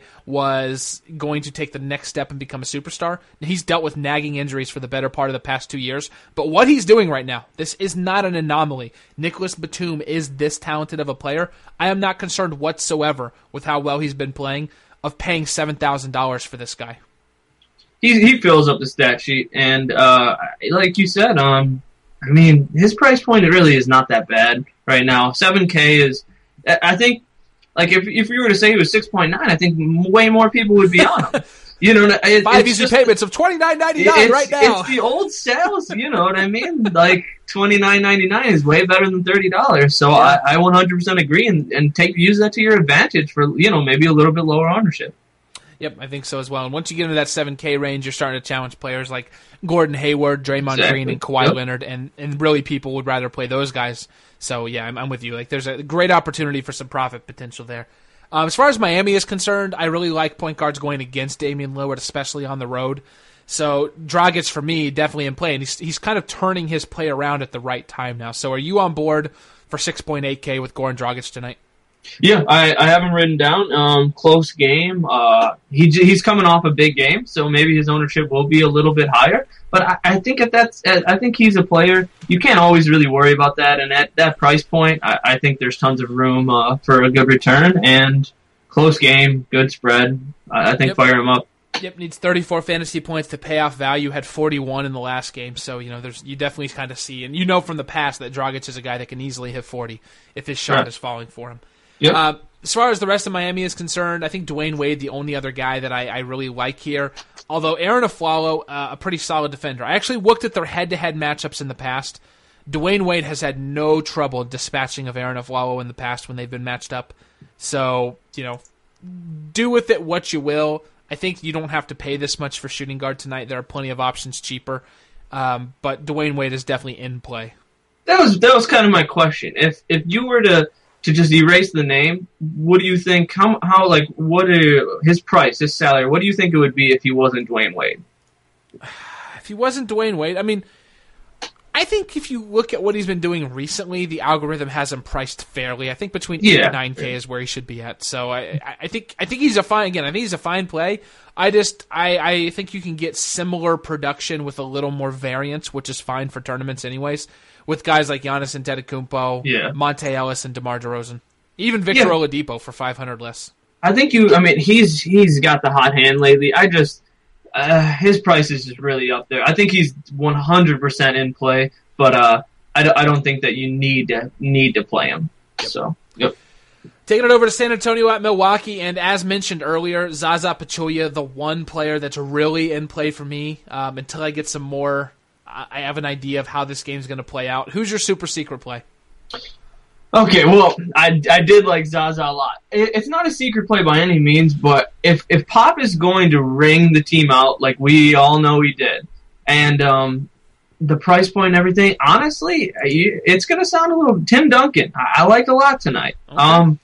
was going to take the next step and become a superstar. He's dealt with nagging injuries for the better part of the past two years. But what he's doing right now, this is not an anomaly. Nicholas Batum is this talented of a player. I am not concerned whatsoever with how well he's been playing of paying seven thousand dollars for this guy. He he fills up the stat sheet, and uh, like you said, um, I mean, his price point really is not that bad right now. seven K is, I think, like if if you were to say he was six point nine, I think way more people would be on him. You know, it, five it's easy just, payments of twenty-nine ninety-nine right now. It's the old sales, you know what I mean? Like twenty-nine ninety-nine is way better than thirty dollars. So yeah. I, I one hundred percent agree, and, and take use that to your advantage for you know maybe a little bit lower ownership. Yep, I think so as well. And once you get into that seven K range, you're starting to challenge players like Gordon Hayward, Draymond exactly. Green, and Kawhi yep. Leonard, and, and really people would rather play those guys. So yeah, I'm, I'm with you. Like, there's a great opportunity for some profit potential there. Um, as far as Miami is concerned, I really like point guards going against Damian Lillard, especially on the road. So Dragic, for me, definitely in play, and he's he's kind of turning his play around at the right time now. So are you on board for six point eight K with Goran Dragic tonight? Yeah, I, I have him written down. Um, close game. Uh, he he's coming off a big game, so maybe his ownership will be a little bit higher. But I, I think if that's, I think he's a player. You can't always really worry about that. And at that price point, I, I think there's tons of room uh, for a good return and close game, good spread. I, I think yep. fire him up. Yep, needs thirty-four fantasy points to pay off value. Had forty-one in the last game, so you know there's you definitely kind of see, and you know from the past that Dragic is a guy that can easily hit forty if his shot right. is falling for him. Yep. Uh, as far as the rest of Miami is concerned, I think Dwayne Wade, the only other guy that I, I really like here. Although Aaron Aflalo, uh, a pretty solid defender. I actually looked at their head-to-head matchups in the past. Dwayne Wade has had no trouble dispatching of Aaron Aflalo in the past when they've been matched up. So, you know, do with it what you will. I think you don't have to pay this much for shooting guard tonight. There are plenty of options cheaper. Um, but Dwayne Wade is definitely in play. That was that was kind of my question. If if you were to to just erase the name, what do you think? How how like what are his price, his salary? What do you think it would be if he wasn't Dwayne Wade? If he wasn't Dwayne Wade, I mean, I think if you look at what he's been doing recently, the algorithm has him priced fairly. I think between eight yeah. and nine K is where he should be at. So I, I think I think he's a fine again. I think he's a fine play. I just I, I think you can get similar production with a little more variance, which is fine for tournaments anyways. With guys like Giannis Antetokounmpo, yeah. Monte Ellis, and DeMar DeRozan, even Victor yeah. Oladipo for five hundred less. I think you. I mean, he's he's got the hot hand lately. I just uh, his price is just really up there. I think he's one hundred percent in play, but uh, I, I don't think that you need to need to play him. Yep. So, yep. Taking it over to San Antonio at Milwaukee, and as mentioned earlier, Zaza Pachulia, the one player that's really in play for me um, until I get some more. I have an idea of how this game's going to play out. Who's your super secret play? Okay, well, I, I did like Zaza a lot. It, it's not a secret play by any means, but if, if Pop is going to ring the team out like we all know he did, and um, the price point and everything, honestly, it's going to sound a little Tim Duncan. I, I liked a lot tonight. Okay. Um,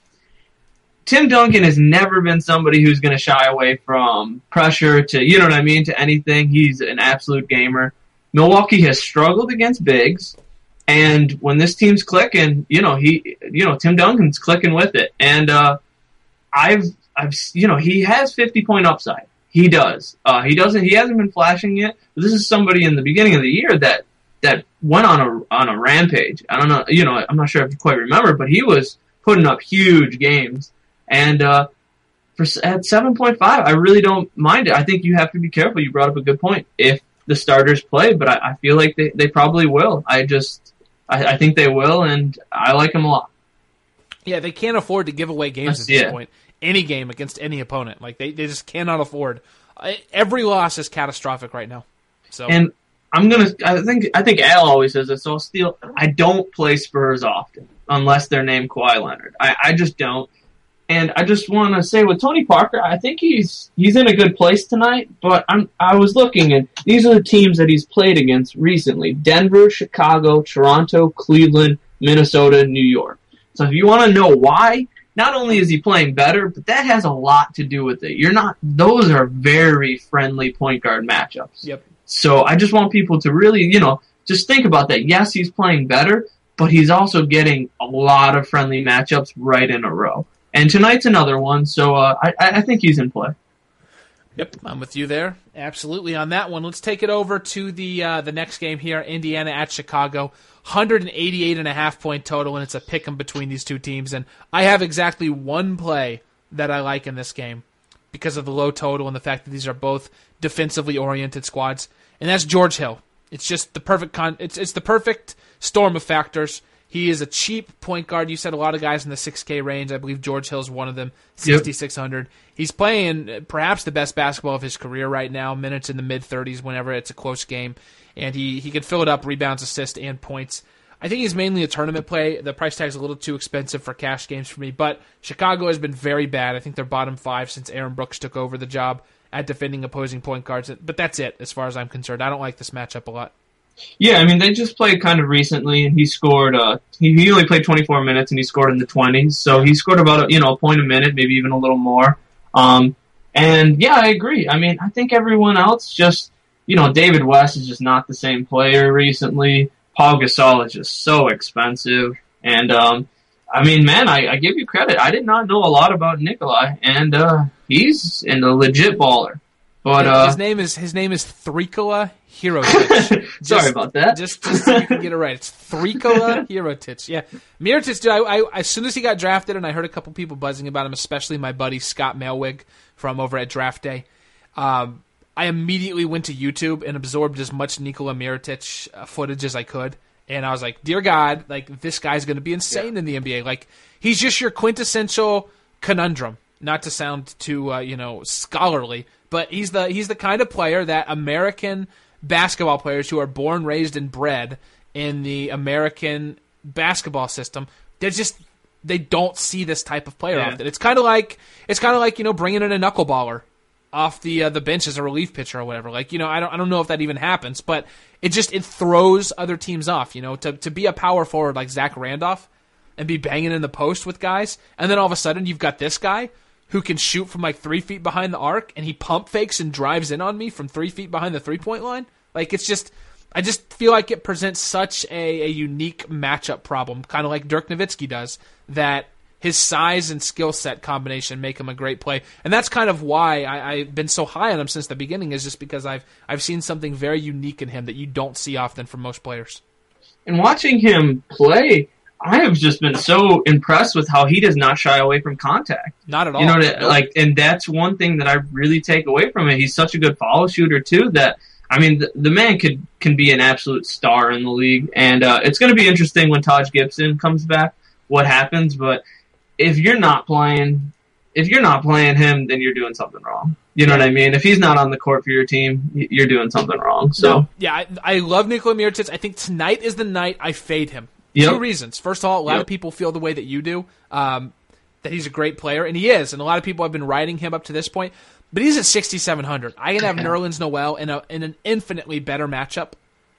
Tim Duncan has never been somebody who's going to shy away from pressure to, you know what I mean, to anything. He's an absolute gamer. Milwaukee has struggled against bigs, and when this team's clicking, you know, he, you know, Tim Duncan's clicking with it. And uh, I've, I've, you know, he has fifty point upside. He does. Uh, he doesn't. He hasn't been flashing yet. But this is somebody in the beginning of the year that that went on a on a rampage. I don't know. You know, I'm not sure if you quite remember, but he was putting up huge games. And uh, for at seven point five, I really don't mind it. I think you have to be careful. You brought up a good point. If the starters play, but I, I feel like they, they probably will. I just I, I think they will, and I like them a lot. Yeah, they can't afford to give away games at this yeah. point. Any game against any opponent, like they, they just cannot afford. Every loss is catastrophic right now. So and I'm gonna. I think I think Al always says this. So I'll steal. I don't play Spurs often unless they're named Kawhi Leonard. I, I just don't. And I just want to say with Tony Parker, I think he's he's in a good place tonight. But I'm I was looking, and these are the teams that he's played against recently: Denver, Chicago, Toronto, Cleveland, Minnesota, New York. So if you want to know why, not only is he playing better, but that has a lot to do with it. You're not; those are very friendly point guard matchups. Yep. So I just want people to really, you know, just think about that. Yes, he's playing better, but he's also getting a lot of friendly matchups right in a row. And tonight's another one, so uh, I, I think he's in play. Yep, I'm with you there. Absolutely on that one. Let's take it over to the uh, the next game here, Indiana at Chicago. one eighty-eight and a half point total, and it's a pick 'em between these two teams. And I have exactly one play that I like in this game because of the low total and the fact that these are both defensively oriented squads, and that's George Hill. It's just the perfect con- it's it's the perfect storm of factors. He is a cheap point guard. You said a lot of guys in the six K range. I believe George Hill's one of them, sixty-six hundred. Yep. He's playing perhaps the best basketball of his career right now, minutes in the mid-thirties whenever it's a close game. And he, he can fill it up, rebounds, assists, and points. I think he's mainly a tournament play. The price tag's a little too expensive for cash games for me, but Chicago has been very bad. I think they're bottom five since Aaron Brooks took over the job at defending opposing point guards. But that's it as far as I'm concerned. I don't like this matchup a lot. Yeah, I mean, they just played kind of recently, and he scored, uh, he, he only played twenty-four minutes, and he scored in the twenties, so he scored about, a, you know, a point a minute, maybe even a little more. Um, and, yeah, I agree. I mean, I think everyone else just, you know, David West is just not the same player recently. Paul Gasol is just so expensive, and, um, I mean, man, I, I give you credit. I did not know a lot about Nikolai, and uh, he's a legit baller. But uh, his name is his name is Thrikola Hirotic. Sorry about that. Just, just so you can get it right. It's Thrikola Hirotic. Yeah, Mirotic. Dude, I, I, as soon as he got drafted, and I heard a couple people buzzing about him, especially my buddy Scott Melwig from over at Draft Day. Um, I immediately went to YouTube and absorbed as much Nikola Mirotic uh, footage as I could, and I was like, "Dear God, like this guy's going to be insane yeah. in the N B A. Like he's just your quintessential conundrum." Not to sound too uh, you know scholarly. But he's the he's the kind of player that American basketball players who are born, raised, and bred in the American basketball system, they just they don't see this type of player yeah. often. It's kind of like it's kind of like you know bringing in a knuckleballer off the uh, the bench as a relief pitcher or whatever. Like you know I don't I don't know if that even happens, but it just it throws other teams off. You know to to be a power forward like Zach Randolph and be banging in the post with guys, and then all of a sudden you've got this guy who can shoot from like three feet behind the arc, and he pump fakes and drives in on me from three feet behind the three-point line. Like, it's just, I just feel like it presents such a, a unique matchup problem, kind of like Dirk Nowitzki does, that his size and skill set combination make him a great play. And that's kind of why I, I've been so high on him since the beginning, is just because I've I've seen something very unique in him that you don't see often from most players. And watching him play, I have just been so impressed with how he does not shy away from contact. Not at all. You know, that, like, and that's one thing that I really take away from it. He's such a good follow shooter too. That I mean, the, the man could can be an absolute star in the league, and uh, it's going to be interesting when Taj Gibson comes back. What happens? But if you're not playing, if you're not playing him, then you're doing something wrong. You know what I mean? If he's not on the court for your team, you're doing something wrong. So no, yeah, I, I love Nikola Mirotic. I think tonight is the night I fade him. Yep. Two reasons. First of all, a lot yep. of people feel the way that you do, um, that he's a great player, and he is, and a lot of people have been riding him up to this point, but he's at sixty-seven hundred. I can have Nerlens Noel in, a, in an infinitely better matchup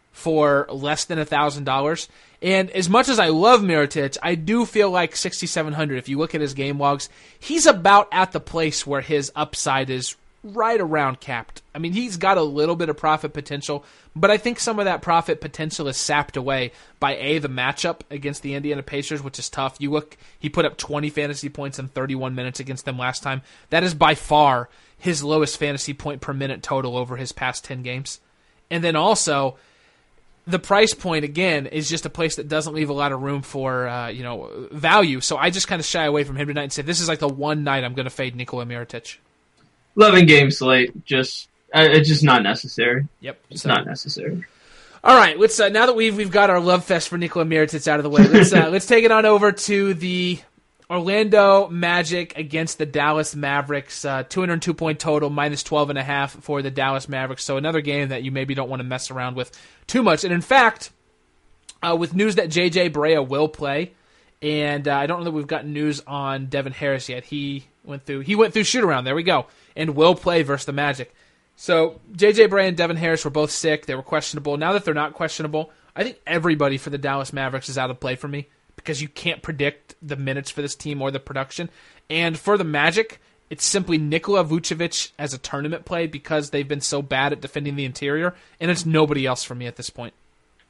for less than one thousand dollars. And as much as I love Mirotic, I do feel like sixty-seven hundred, if you look at his game logs, he's about at the place where his upside is right around capped. I mean, he's got a little bit of profit potential, but I think some of that profit potential is sapped away by, A, the matchup against the Indiana Pacers, which is tough. You look, he put up twenty fantasy points in thirty-one minutes against them last time. That is by far his lowest fantasy point per minute total over his past ten games. And then also, the price point, again, is just a place that doesn't leave a lot of room for uh, you know value. So I just kind of shy away from him tonight and say, this is like the one night I'm going to fade Nikola Mirotic. eleven game slate, just uh, it's just not necessary. Yep, it's so. not necessary. All right, let's uh, now that we've we've got our love fest for Nikola Mirotic out of the way, let's uh, let's take it on over to the Orlando Magic against the Dallas Mavericks. Uh, two hundred two point total, minus twelve and a half for the Dallas Mavericks. So another game that you maybe don't want to mess around with too much. And in fact, uh, with news that J J Barea will play, and uh, I don't know that we've gotten news on Devin Harris yet. He went through he went through shoot around. There we go, and will play versus the Magic. So J J Barea and Devin Harris were both sick. They were questionable. Now that they're not questionable, I think everybody for the Dallas Mavericks is out of play for me, because you can't predict the minutes for this team or the production. And for the Magic, it's simply Nikola Vucevic as a tournament play because they've been so bad at defending the interior, and it's nobody else for me at this point.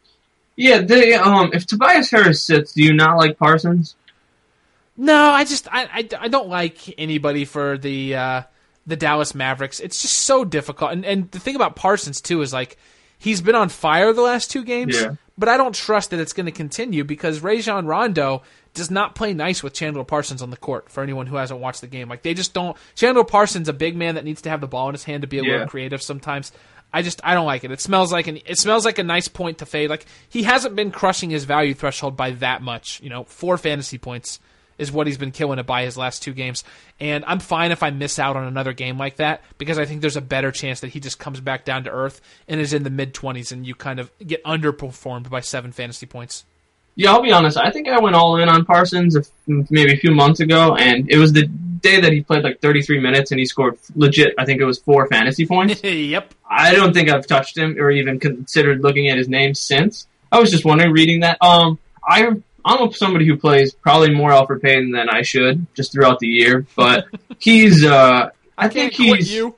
Yeah, they, um, if Tobias Harris sits, do you not like Parsons? No, I just I, I, I don't like anybody for the uh, the Dallas Mavericks. It's just so difficult. And and the thing about Parsons, too, is like he's been on fire the last two games, yeah. but I don't trust that it's going to continue because Rajon Rondo does not play nice with Chandler Parsons on the court, for anyone who hasn't watched the game. Like, they just don't... Chandler Parsons, a big man that needs to have the ball in his hand to be a yeah. little creative sometimes. I just, I don't like it. It smells like an, it smells like a nice point to fade. Like, he hasn't been crushing his value threshold by that much. You know, four fantasy points is what he's been killing it by his last two games. And I'm fine if I miss out on another game like that, because I think there's a better chance that he just comes back down to earth and is in the mid-twenties and you kind of get underperformed by seven fantasy points. Yeah, I'll be honest. I think I went all in on Parsons a, maybe a few months ago, and it was the day that he played like thirty-three minutes and he scored legit, I think it was four fantasy points. Yep. I don't think I've touched him or even considered looking at his name since. I was just wondering, reading that. Um, I, I'm somebody who plays probably more Elfrid Payton than I should just throughout the year, but he's, uh, I, I think he's, you.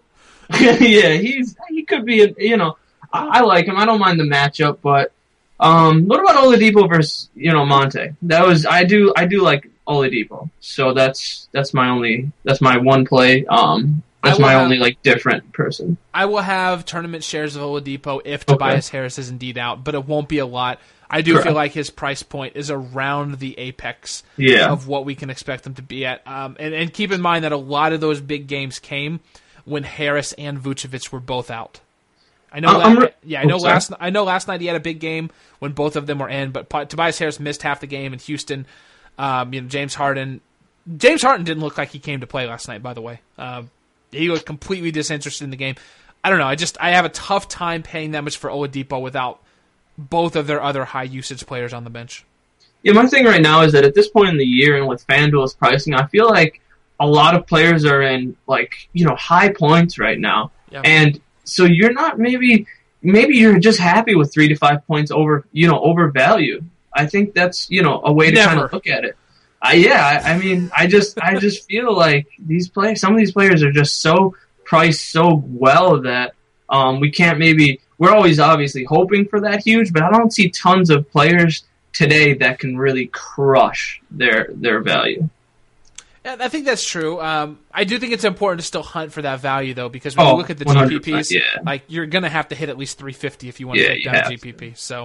yeah, he's, he could be, a, you know, I, I like him. I don't mind the matchup, but Um, what about Oladipo versus, you know, Monte? That was, I do, I do like Oladipo. So that's, that's my only, that's my one play. Um, that's my have, only, like, different person. I will have tournament shares of Oladipo if okay. Tobias Harris is indeed out, but it won't be a lot. I do Correct. feel like his price point is around the apex yeah. of what we can expect him to be at. Um, and, and keep in mind that a lot of those big games came when Harris and Vucevic were both out. I know. I'm, last, yeah, I know. Oops, last I know. Last night he had a big game when both of them were in, but P- Tobias Harris missed half the game in Houston. Um, you know, James Harden. James Harden didn't look like he came to play last night. By the way, uh, he looked completely disinterested in the game. I don't know. I just I have a tough time paying that much for Oladipo without both of their other high usage players on the bench. Yeah, my thing right now is that at this point in the year and with FanDuel's pricing, I feel like a lot of players are in like you know high points right now, yeah. and. So you're not maybe maybe you're just happy with three to five points over you know over value. I think that's you know a way to Never. kind of look at it. I, yeah, I, I mean, I just I just feel like these players, some of these players are just so priced so well that um, we can't maybe. We're always obviously hoping for that huge, but I don't see tons of players today that can really crush their their value. Yeah, I think that's true. Um, I do think it's important to still hunt for that value, though, because when oh, you look at the G P Ps, yeah. like you're going to have to hit at least three fifty if you want to yeah, take down a G P P. To. So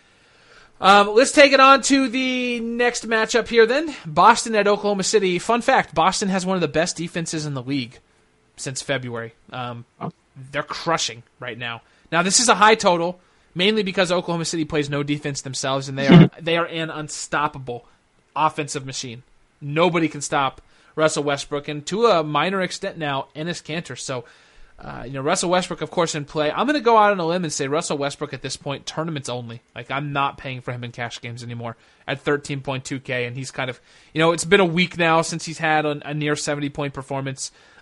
um, let's take it on to the next matchup here then. Boston at Oklahoma City. Fun fact, Boston has one of the best defenses in the league since February. Um, oh. They're crushing right now. Now, this is a high total, mainly because Oklahoma City plays no defense themselves, and they are they are an unstoppable offensive machine. Nobody can stop Russell Westbrook, and to a minor extent now, Enes Kanter. So, uh, you know, Russell Westbrook, of course, in play. I'm going to go out on a limb and say Russell Westbrook at this point, tournaments only. Like, I'm not paying for him in cash games anymore at thirteen point two K, and he's kind of, you know, it's been a week now since he's had a, a near seventy-point performance.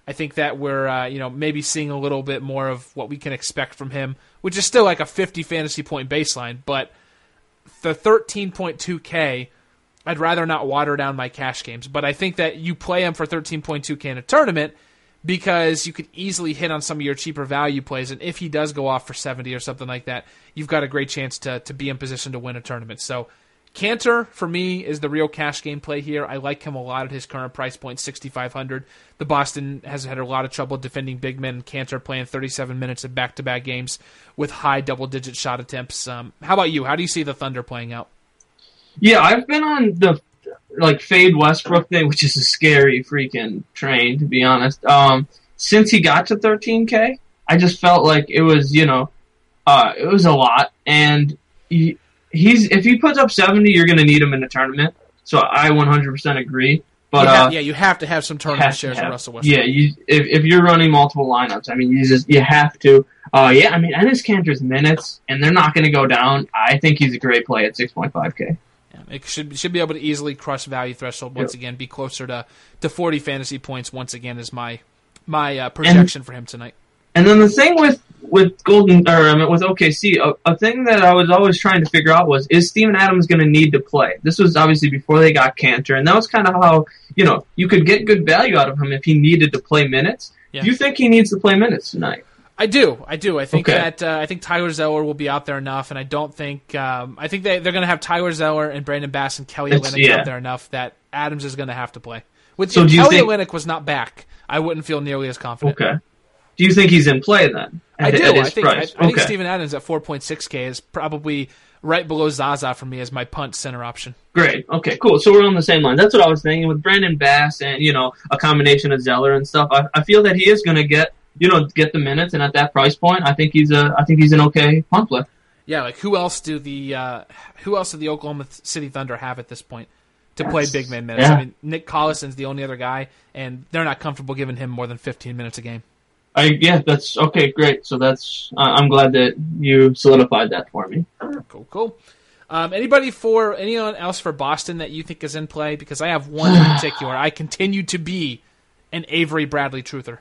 I think that we're uh, you know maybe seeing a little bit more of what we can expect from him, which is still like a fifty fantasy point baseline. But the thirteen point two K, I'd rather not water down my cash games. But I think that you play him for thirteen point two K in a tournament because you could easily hit on some of your cheaper value plays. And if he does go off for seventy or something like that, you've got a great chance to to be in position to win a tournament. So Cantor, for me, is the real cash game play here. I like him a lot at his current price point, sixty-five hundred. The Boston has had a lot of trouble defending big men. Cantor playing thirty-seven minutes of back-to-back games with high double-digit shot attempts. Um, how about you? How do you see the Thunder playing out? Yeah, I've been on the like fade Westbrook thing, which is a scary freaking train, to be honest. Um, since he got to thirteen K, I just felt like it was, you know, uh, it was a lot, and he, he's if he puts up seventy, you're going to need him in the tournament. So I one hundred percent agree. But you have, uh, yeah, you have to have some tournament shares have, of Russell Westbrook. Yeah, you, if if you're running multiple lineups, I mean, you just you have to. Uh, yeah, I mean, Enes Kanter's minutes, and they're not going to go down. I think he's a great play at six point five K. Yeah, it should should be able to easily crush value threshold once yep. again, be closer to, to forty fantasy points once again is my my uh, projection and, for him tonight. And then the thing with with Golden or I mean, with O K C, a, a thing that I was always trying to figure out was, is Steven Adams going to need to play? This was obviously before they got Kanter, and that was kind of how, you know, you could get good value out of him if he needed to play minutes. Yeah. Do you think he needs to play minutes tonight? I do, I do. I think okay. that uh, I think Tyler Zeller will be out there enough, and I don't think um, I think they they're going to have Tyler Zeller and Brandon Bass and Kelly it's, Olynyk yeah. out there enough that Adams is going to have to play. With so if Kelly think, Olynyk was not back, I wouldn't feel nearly as confident. Okay. Do you think he's in play then? At, I do. At his I think price? I, I okay. think Steven Adams at four point six K is probably right below Zaza for me as my punt center option. Great. Okay, cool. So we're on the same line. That's what I was thinking with Brandon Bass and, you know, a combination of Zeller and stuff. I, I feel that he is going to get, you know, get the minutes, and at that price point, I think he's a, I think he's an okay punt player. Yeah, like who else do the, uh, who else do the Oklahoma City Thunder have at this point to play yes. big man minutes? Yeah. I mean, Nick Collison's the only other guy, and they're not comfortable giving him more than fifteen minutes a game. I yeah, that's okay. Great. So that's uh, I'm glad that you solidified that for me. Cool, cool. Um, anybody for anyone else for Boston that you think is in play? Because I have one in particular. I continue to be an Avery Bradley truther.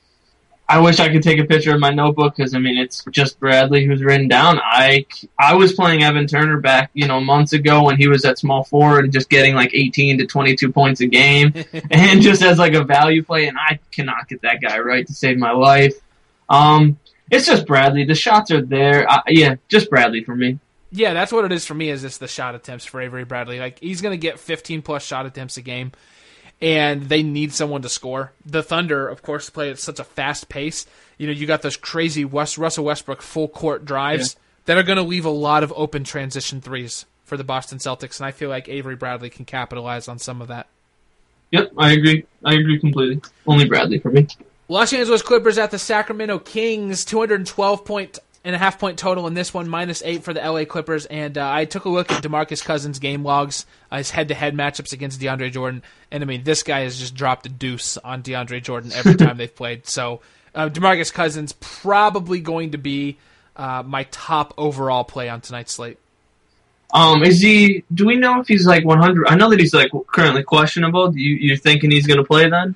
I wish I could take a picture of my notebook because, I mean, it's just Bradley who's written down. I, I was playing Evan Turner back, you know, months ago when he was at small forward and just getting like eighteen to twenty-two points a game and just as like a value play, and I cannot get that guy right to save my life. Um, it's just Bradley. The shots are there. I, yeah, just Bradley for me. Yeah, that's what it is for me, is just the shot attempts for Avery Bradley. Like, he's going to get fifteen-plus shot attempts a game, and they need someone to score. The Thunder, of course, play at such a fast pace. You know, you got those crazy West, Russell Westbrook full-court drives yeah. that are going to leave a lot of open transition threes for the Boston Celtics, and I feel like Avery Bradley can capitalize on some of that. Yep, I agree. I agree completely. Only Bradley for me. Los Angeles Clippers at the Sacramento Kings, two hundred twelve point and a half point total in this one, minus eight for the L A Clippers. And uh, I took a look at DeMarcus Cousins' game logs, uh, his head-to-head matchups against DeAndre Jordan, and I mean, this guy has just dropped a deuce on DeAndre Jordan every time they've played. So uh, DeMarcus Cousins probably going to be uh, my top overall play on tonight's slate. Um, is he? Do we know if he's like one hundred? I know that he's like currently questionable. Do you you're thinking he's going to play then?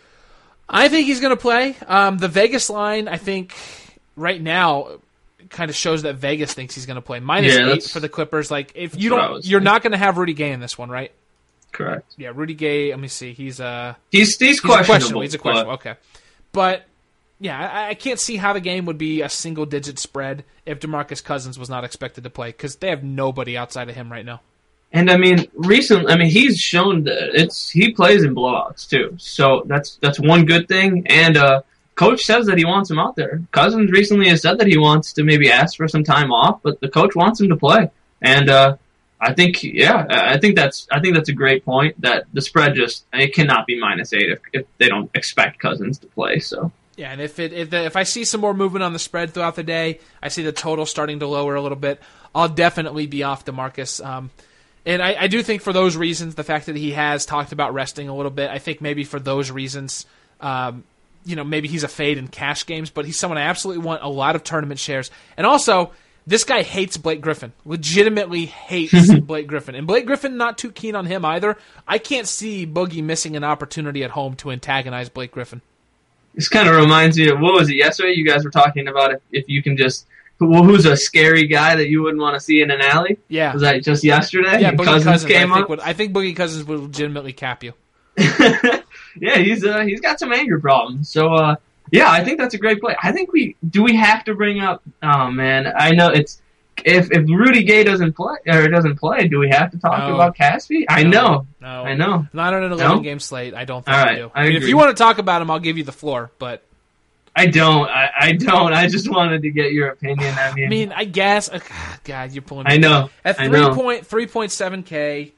I think he's going to play. Um, the Vegas line, I think, right now, kind of shows that Vegas thinks he's going to play. Minus yeah, eight for the Clippers. Like, if you what don't, you're thinking. not going to have Rudy Gay in this one, right? Correct. Yeah, Rudy Gay. Let me see. He's uh he's he's, he's questionable. A questionable. He's a questionable. But... Okay, but yeah, I, I can't see how the game would be a single digit spread if DeMarcus Cousins was not expected to play, because they have nobody outside of him right now. And I mean, recently, I mean, he's shown that it's he plays in blowouts too. So that's that's one good thing. And uh, coach says that he wants him out there. Cousins recently has said that he wants to maybe ask for some time off, but the coach wants him to play. And uh, I think, yeah, I think that's I think that's a great point. That the spread just it cannot be minus eight if, if they don't expect Cousins to play. So. Yeah, and if it if, the, if I see some more movement on the spread throughout the day, I see the total starting to lower a little bit, I'll definitely be off DeMarcus. Um, And I, I do think for those reasons, the fact that he has talked about resting a little bit, I think maybe for those reasons, um, you know, maybe he's a fade in cash games, but he's someone I absolutely want a lot of tournament shares. And also, this guy hates Blake Griffin, legitimately hates Blake Griffin. And Blake Griffin not too keen on him either. I can't see Boogie missing an opportunity at home to antagonize Blake Griffin. This kind of reminds me of, what was it, yesterday? You guys were talking about if, if you can just, who, who's a scary guy that you wouldn't want to see in an alley? Yeah. Was that just yesterday? Yeah, Boogie Cousins, Cousins came I think up? Would, I think Boogie Cousins would legitimately cap you. Yeah, he's uh, he's got some anger problems. So, uh, yeah, I think that's a great play. I think we, do we have to bring up, oh man, I know it's, if if Rudy Gay doesn't play, or doesn't play, do we have to talk No. about Caspi? I No. know. No. I know. Not on an eleven-game no? slate. I don't think All we right, do. I I mean, agree. if you want to talk about him, I'll give you the floor, but... I don't. I, I don't. I just wanted to get your opinion. I mean, I mean, I guess. Uh, God, you're pulling. Me I know. At I three know. point three point seven k.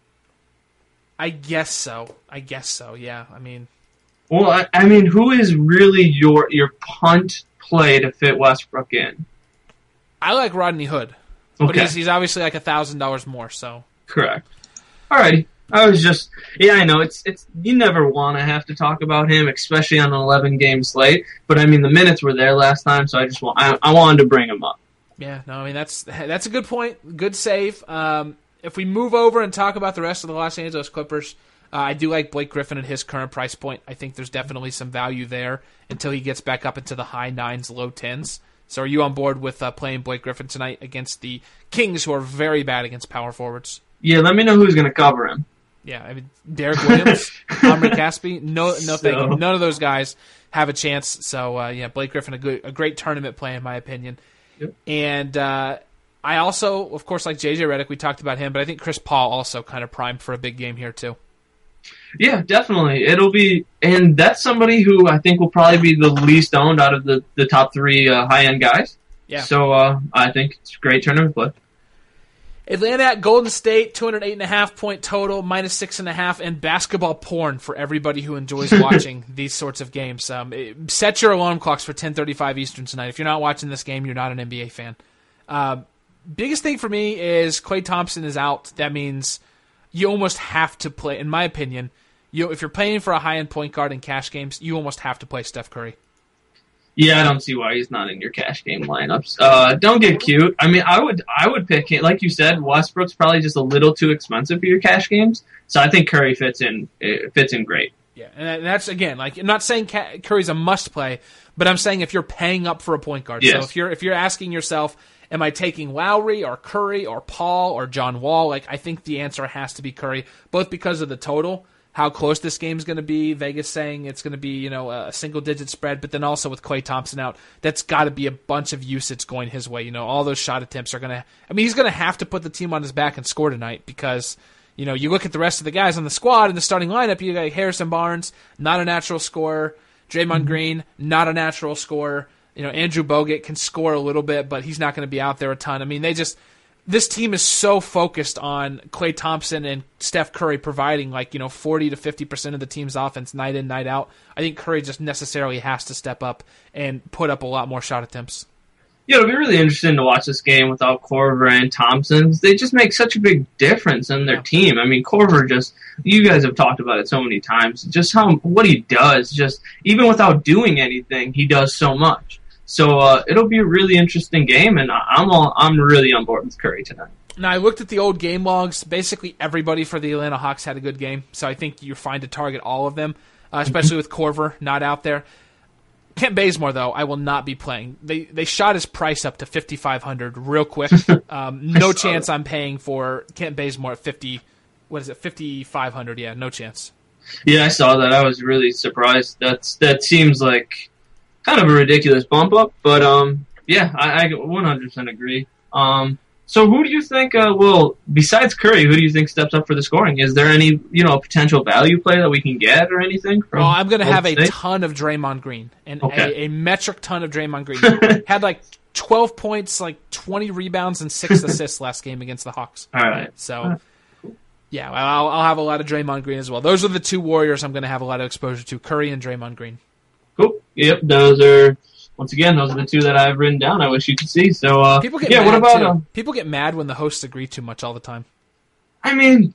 I guess so. I guess so. Yeah. I mean. Well, I, I mean, who is really your your punt play to fit Westbrook in? I like Rodney Hood, but Okay. he's he's obviously like a thousand dollars more. So. Correct. Alrighty. I was just, yeah, I know it's it's you never want to have to talk about him, especially on an eleven game slate. But I mean, the minutes were there last time, so I just want I, I wanted to bring him up. Yeah. No. I mean, that's that's a good point. Good save. Um, if we move over and talk about the rest of the Los Angeles Clippers, uh, I do like Blake Griffin at his current price point. I think there's definitely some value there until he gets back up into the high nines, low tens. So, are you on board with uh, playing Blake Griffin tonight against the Kings, who are very bad against power forwards? Yeah, let me know who's going to cover him. Yeah, I mean, Derek Williams, Omri Caspi, no, no, So- thank you. None of those guys have a chance. So, uh, yeah, Blake Griffin, a good, a great tournament play in my opinion. Yep. And uh, I also, of course, like J J Redick, we talked about him, but I think Chris Paul also kind of primed for a big game here too. Yeah, definitely. It'll be, and that's somebody who I think will probably be the least owned out of the, the top three uh, high end guys. Yeah. So uh, I think it's a great tournament play. Atlanta at Golden State, two hundred eight and a half point total, minus six and a half, and basketball porn for everybody who enjoys watching these sorts of games. Um, it- set your alarm clocks for ten thirty-five Eastern tonight. If you're not watching this game, you're not an N B A fan. Uh, biggest thing for me is Klay Thompson is out. That means you almost have to play, in my opinion, you if you're playing for a high-end point guard in cash games, you almost have to play Steph Curry. Yeah, I don't see why he's not in your cash game lineups. Uh, don't get cute. I mean, I would I would pick him. Like you said, Westbrook's probably just a little too expensive for your cash games. So I think Curry fits in it fits in great. Yeah, and that's, again, like, I'm not saying Curry's a must-play, but I'm saying if you're paying up for a point guard. Yes. So if you're if you're asking yourself, am I taking Lowry or Curry or Paul or John Wall, like, I think the answer has to be Curry, both because of the total, how close this game's going to be, Vegas saying it's going to be, you know, a single-digit spread, but then also with Klay Thompson out, that's got to be a bunch of usage going his way. You know, all those shot attempts are going to – I mean, he's going to have to put the team on his back and score tonight because – you know, you look at the rest of the guys on the squad in the starting lineup, you got Harrison Barnes, not a natural scorer. Draymond Green, not a natural scorer. You know, Andrew Bogut can score a little bit, but he's not going to be out there a ton. I mean, they just – this team is so focused on Klay Thompson and Steph Curry providing, like, you know, forty to fifty percent of the team's offense night in, night out. I think Curry just necessarily has to step up and put up a lot more shot attempts. Yeah, it'll be really interesting to watch this game without Korver and Thompson. They just make such a big difference in their Yeah. team. I mean, Korver just, you guys have talked about it so many times, just how, what he does, just, even without doing anything, he does so much. So, uh, it'll be a really interesting game, and I'm all, I'm really on board with Curry tonight. Now, I looked at the old game logs. Basically, everybody for the Atlanta Hawks had a good game, so I think you're fine to target all of them, uh, especially with Korver not out there. Kent Bazemore, though, I will not be playing. They they shot his price up to fifty-five hundred real quick. Um, no chance I'm paying for Kent Bazemore at fifty. What is it? fifty-five hundred? Yeah, no chance. Yeah, I saw that. I was really surprised. That's, that seems like kind of a ridiculous bump up, but, um, yeah, I, I one hundred percent agree. Um, So who do you think uh, will, besides Curry, who do you think steps up for the scoring? Is there any, you know, potential value play that we can get or anything? From Well, I'm going to have a State? ton of Draymond Green, and Okay. a, a metric ton of Draymond Green. Had like twelve points, like twenty rebounds, and six assists last game against the Hawks. All right. So, yeah, I'll, I'll have a lot of Draymond Green as well. Those are the two Warriors I'm going to have a lot of exposure to, Curry and Draymond Green. Cool. Yep, those are, once again, those are the two that I've written down. I wish you could see. So, uh, People get yeah, mad what about, too. uh, People get mad when the hosts agree too much all the time. I mean,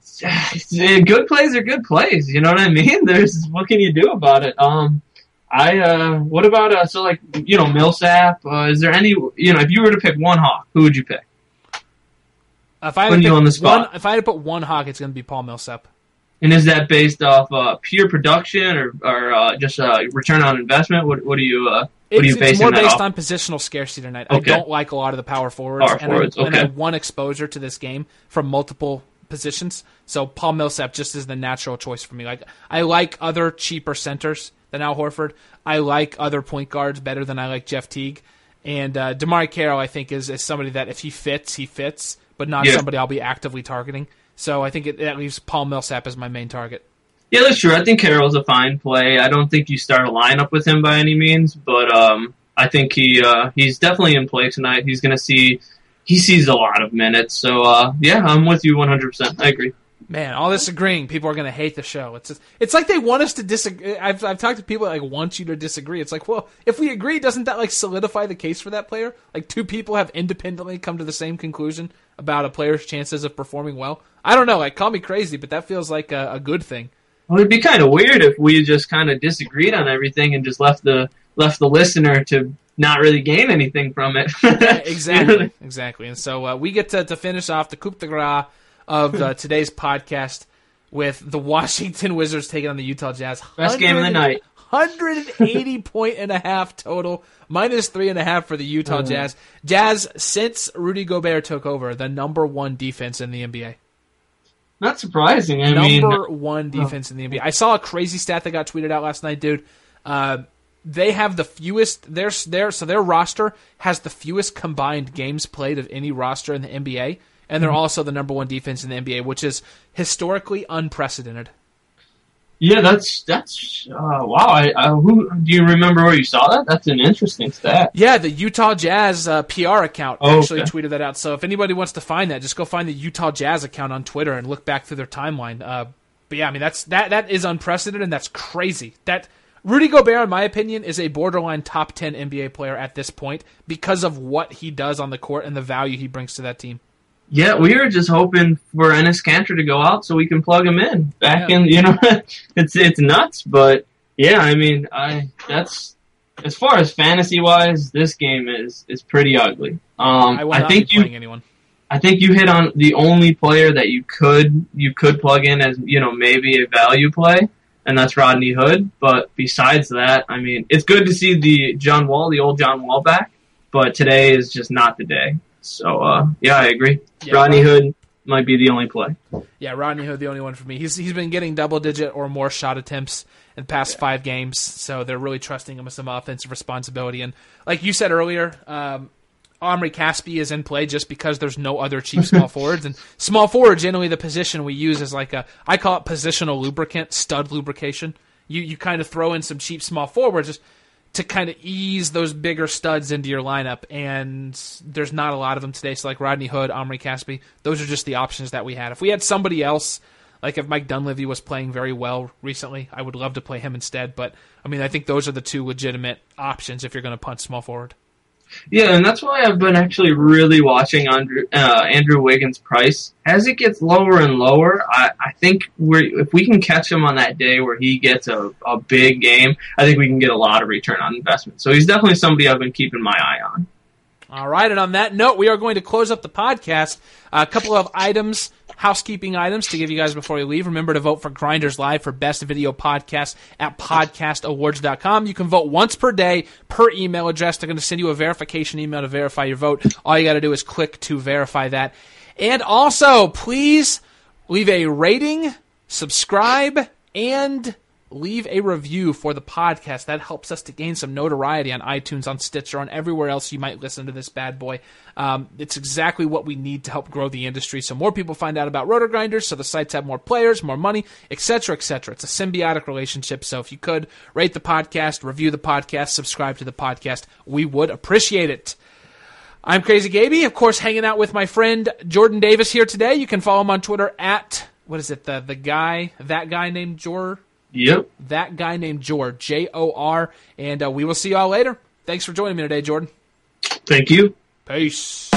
good plays are good plays. You know what I mean? There's, what can you do about it? Um, I, uh, what about, uh, so like, you know, Millsap, uh, is there any, you know, if you were to pick one Hawk, who would you pick? If I had Putting to you pick on the spot. One, if I had to put one Hawk, it's going to be Paul Millsap. And is that based off uh, pure production or, or uh, just uh, return on investment? What, what do you uh, what are you It's, basing it's more that based off? on positional scarcity tonight. Okay. I don't like a lot of the power forwards, Power and, forwards, I, and okay. I want exposure to this game from multiple positions. So Paul Millsap just is the natural choice for me. Like I like other cheaper centers than Al Horford. I like other point guards better than I like Jeff Teague. And uh, DeMarre Carroll, I think, is, is somebody that if he fits, he fits, but not Yeah. somebody I'll be actively targeting. So I think it, that leaves Paul Millsap as my main target. Yeah, that's true. I think Carroll's a fine play. I don't think you start a lineup with him by any means, but um, I think he uh, he's definitely in play tonight. He's going to see he sees a lot of minutes. So uh, yeah, I'm with you one hundred percent. I agree. Man, all this agreeing, people are going to hate the show. It's just, it's like they want us to disagree. I've I've talked to people that like want you to disagree. It's like, well, if we agree, doesn't that like solidify the case for that player? Like two people have independently come to the same conclusion about a player's chances of performing well. I don't know. Like, call me crazy, but that feels like a, a good thing. Well, it'd be kind of weird if we just kind of disagreed on everything and just left the left the listener to not really gain anything from it. Yeah, exactly, exactly. And so uh, we get to, to finish off the coup de grace of uh, today's podcast with the Washington Wizards taking on the Utah Jazz. Best game of the night. one hundred eighty point and a half total, minus three and a half for the Utah mm. Jazz. Jazz, since Rudy Gobert took over, the number one defense in the N B A. Not surprising. I number mean, one defense oh. in the N B A. I saw a crazy stat that got tweeted out last night, dude. Uh, they have the fewest. Their their so their roster has the fewest combined games played of any roster in the N B A, and they're mm. also the number one defense in the N B A, which is historically unprecedented. Yeah, that's that's uh, wow. I, I who do you remember where you saw that? That's an interesting stat. Yeah, the Utah Jazz uh, P R account oh, actually okay. tweeted that out. So if anybody wants to find that, just go find the Utah Jazz account on Twitter and look back through their timeline. Uh, but yeah, I mean that's that that is unprecedented and that's crazy. That Rudy Gobert, in my opinion, is a borderline top ten N B A player at this point because of what he does on the court and the value he brings to that team. Yeah, we were just hoping for Enes Kanter to go out so we can plug him in back yeah. in. You know, it's it's nuts, but yeah, I mean, I that's as far as fantasy wise, this game is is pretty ugly. Um, I will I not think be you, playing anyone. I think you hit on the only player that you could you could plug in as you know maybe a value play, and that's Rodney Hood. But besides that, I mean, it's good to see the John Wall, the old John Wall back, but today is just not the day. So, uh, yeah, I agree. Yeah, Rodney Hood might be the only play. Yeah, Rodney Hood, the only one for me. He's He's been getting double-digit or more shot attempts in the past yeah. five games, so they're really trusting him with some offensive responsibility. And like you said earlier, um, Omri Caspi is in play just because there's no other cheap small forwards. And small forward, generally the position we use is like a, I call it positional lubricant, stud lubrication. You, you kind of throw in some cheap small forwards just to kind of ease those bigger studs into your lineup, and there's not a lot of them today. So like Rodney Hood, Omri Caspi, those are just the options that we had. If we had somebody else, like if Mike Dunleavy was playing very well recently, I would love to play him instead. But, I mean, I think those are the two legitimate options if you're going to punt small forward. Yeah, and that's why I've been actually really watching Andrew, uh, Andrew Wiggins' price. As it gets lower and lower, I, I think we're, if we can catch him on that day where he gets a, a big game, I think we can get a lot of return on investment. So he's definitely somebody I've been keeping my eye on. All right, and on that note, we are going to close up the podcast. A couple of items, housekeeping items to give you guys before we leave. Remember to vote for Grinders Live for Best Video Podcast at podcast awards dot com. You can vote once per day per email address. They're going to send you a verification email to verify your vote. All you got to do is click to verify that. And also, please leave a rating, subscribe, and leave a review for the podcast. That helps us to gain some notoriety on iTunes, on Stitcher, on everywhere else you might listen to this bad boy. Um, it's exactly what we need to help grow the industry, so more people find out about Roto Grinders, so the sites have more players, more money, et cetera, et cetera. It's a symbiotic relationship, so if you could rate the podcast, review the podcast, subscribe to the podcast, we would appreciate it. I'm Crazy Gaby, of course, hanging out with my friend Jordan Davis here today. You can follow him on Twitter at, what is it, the the guy, that guy named Jor? Yep. That guy named Jor, J O R, and uh, we will see y'all later. Thanks for joining me today, Jordan. Thank you. Peace.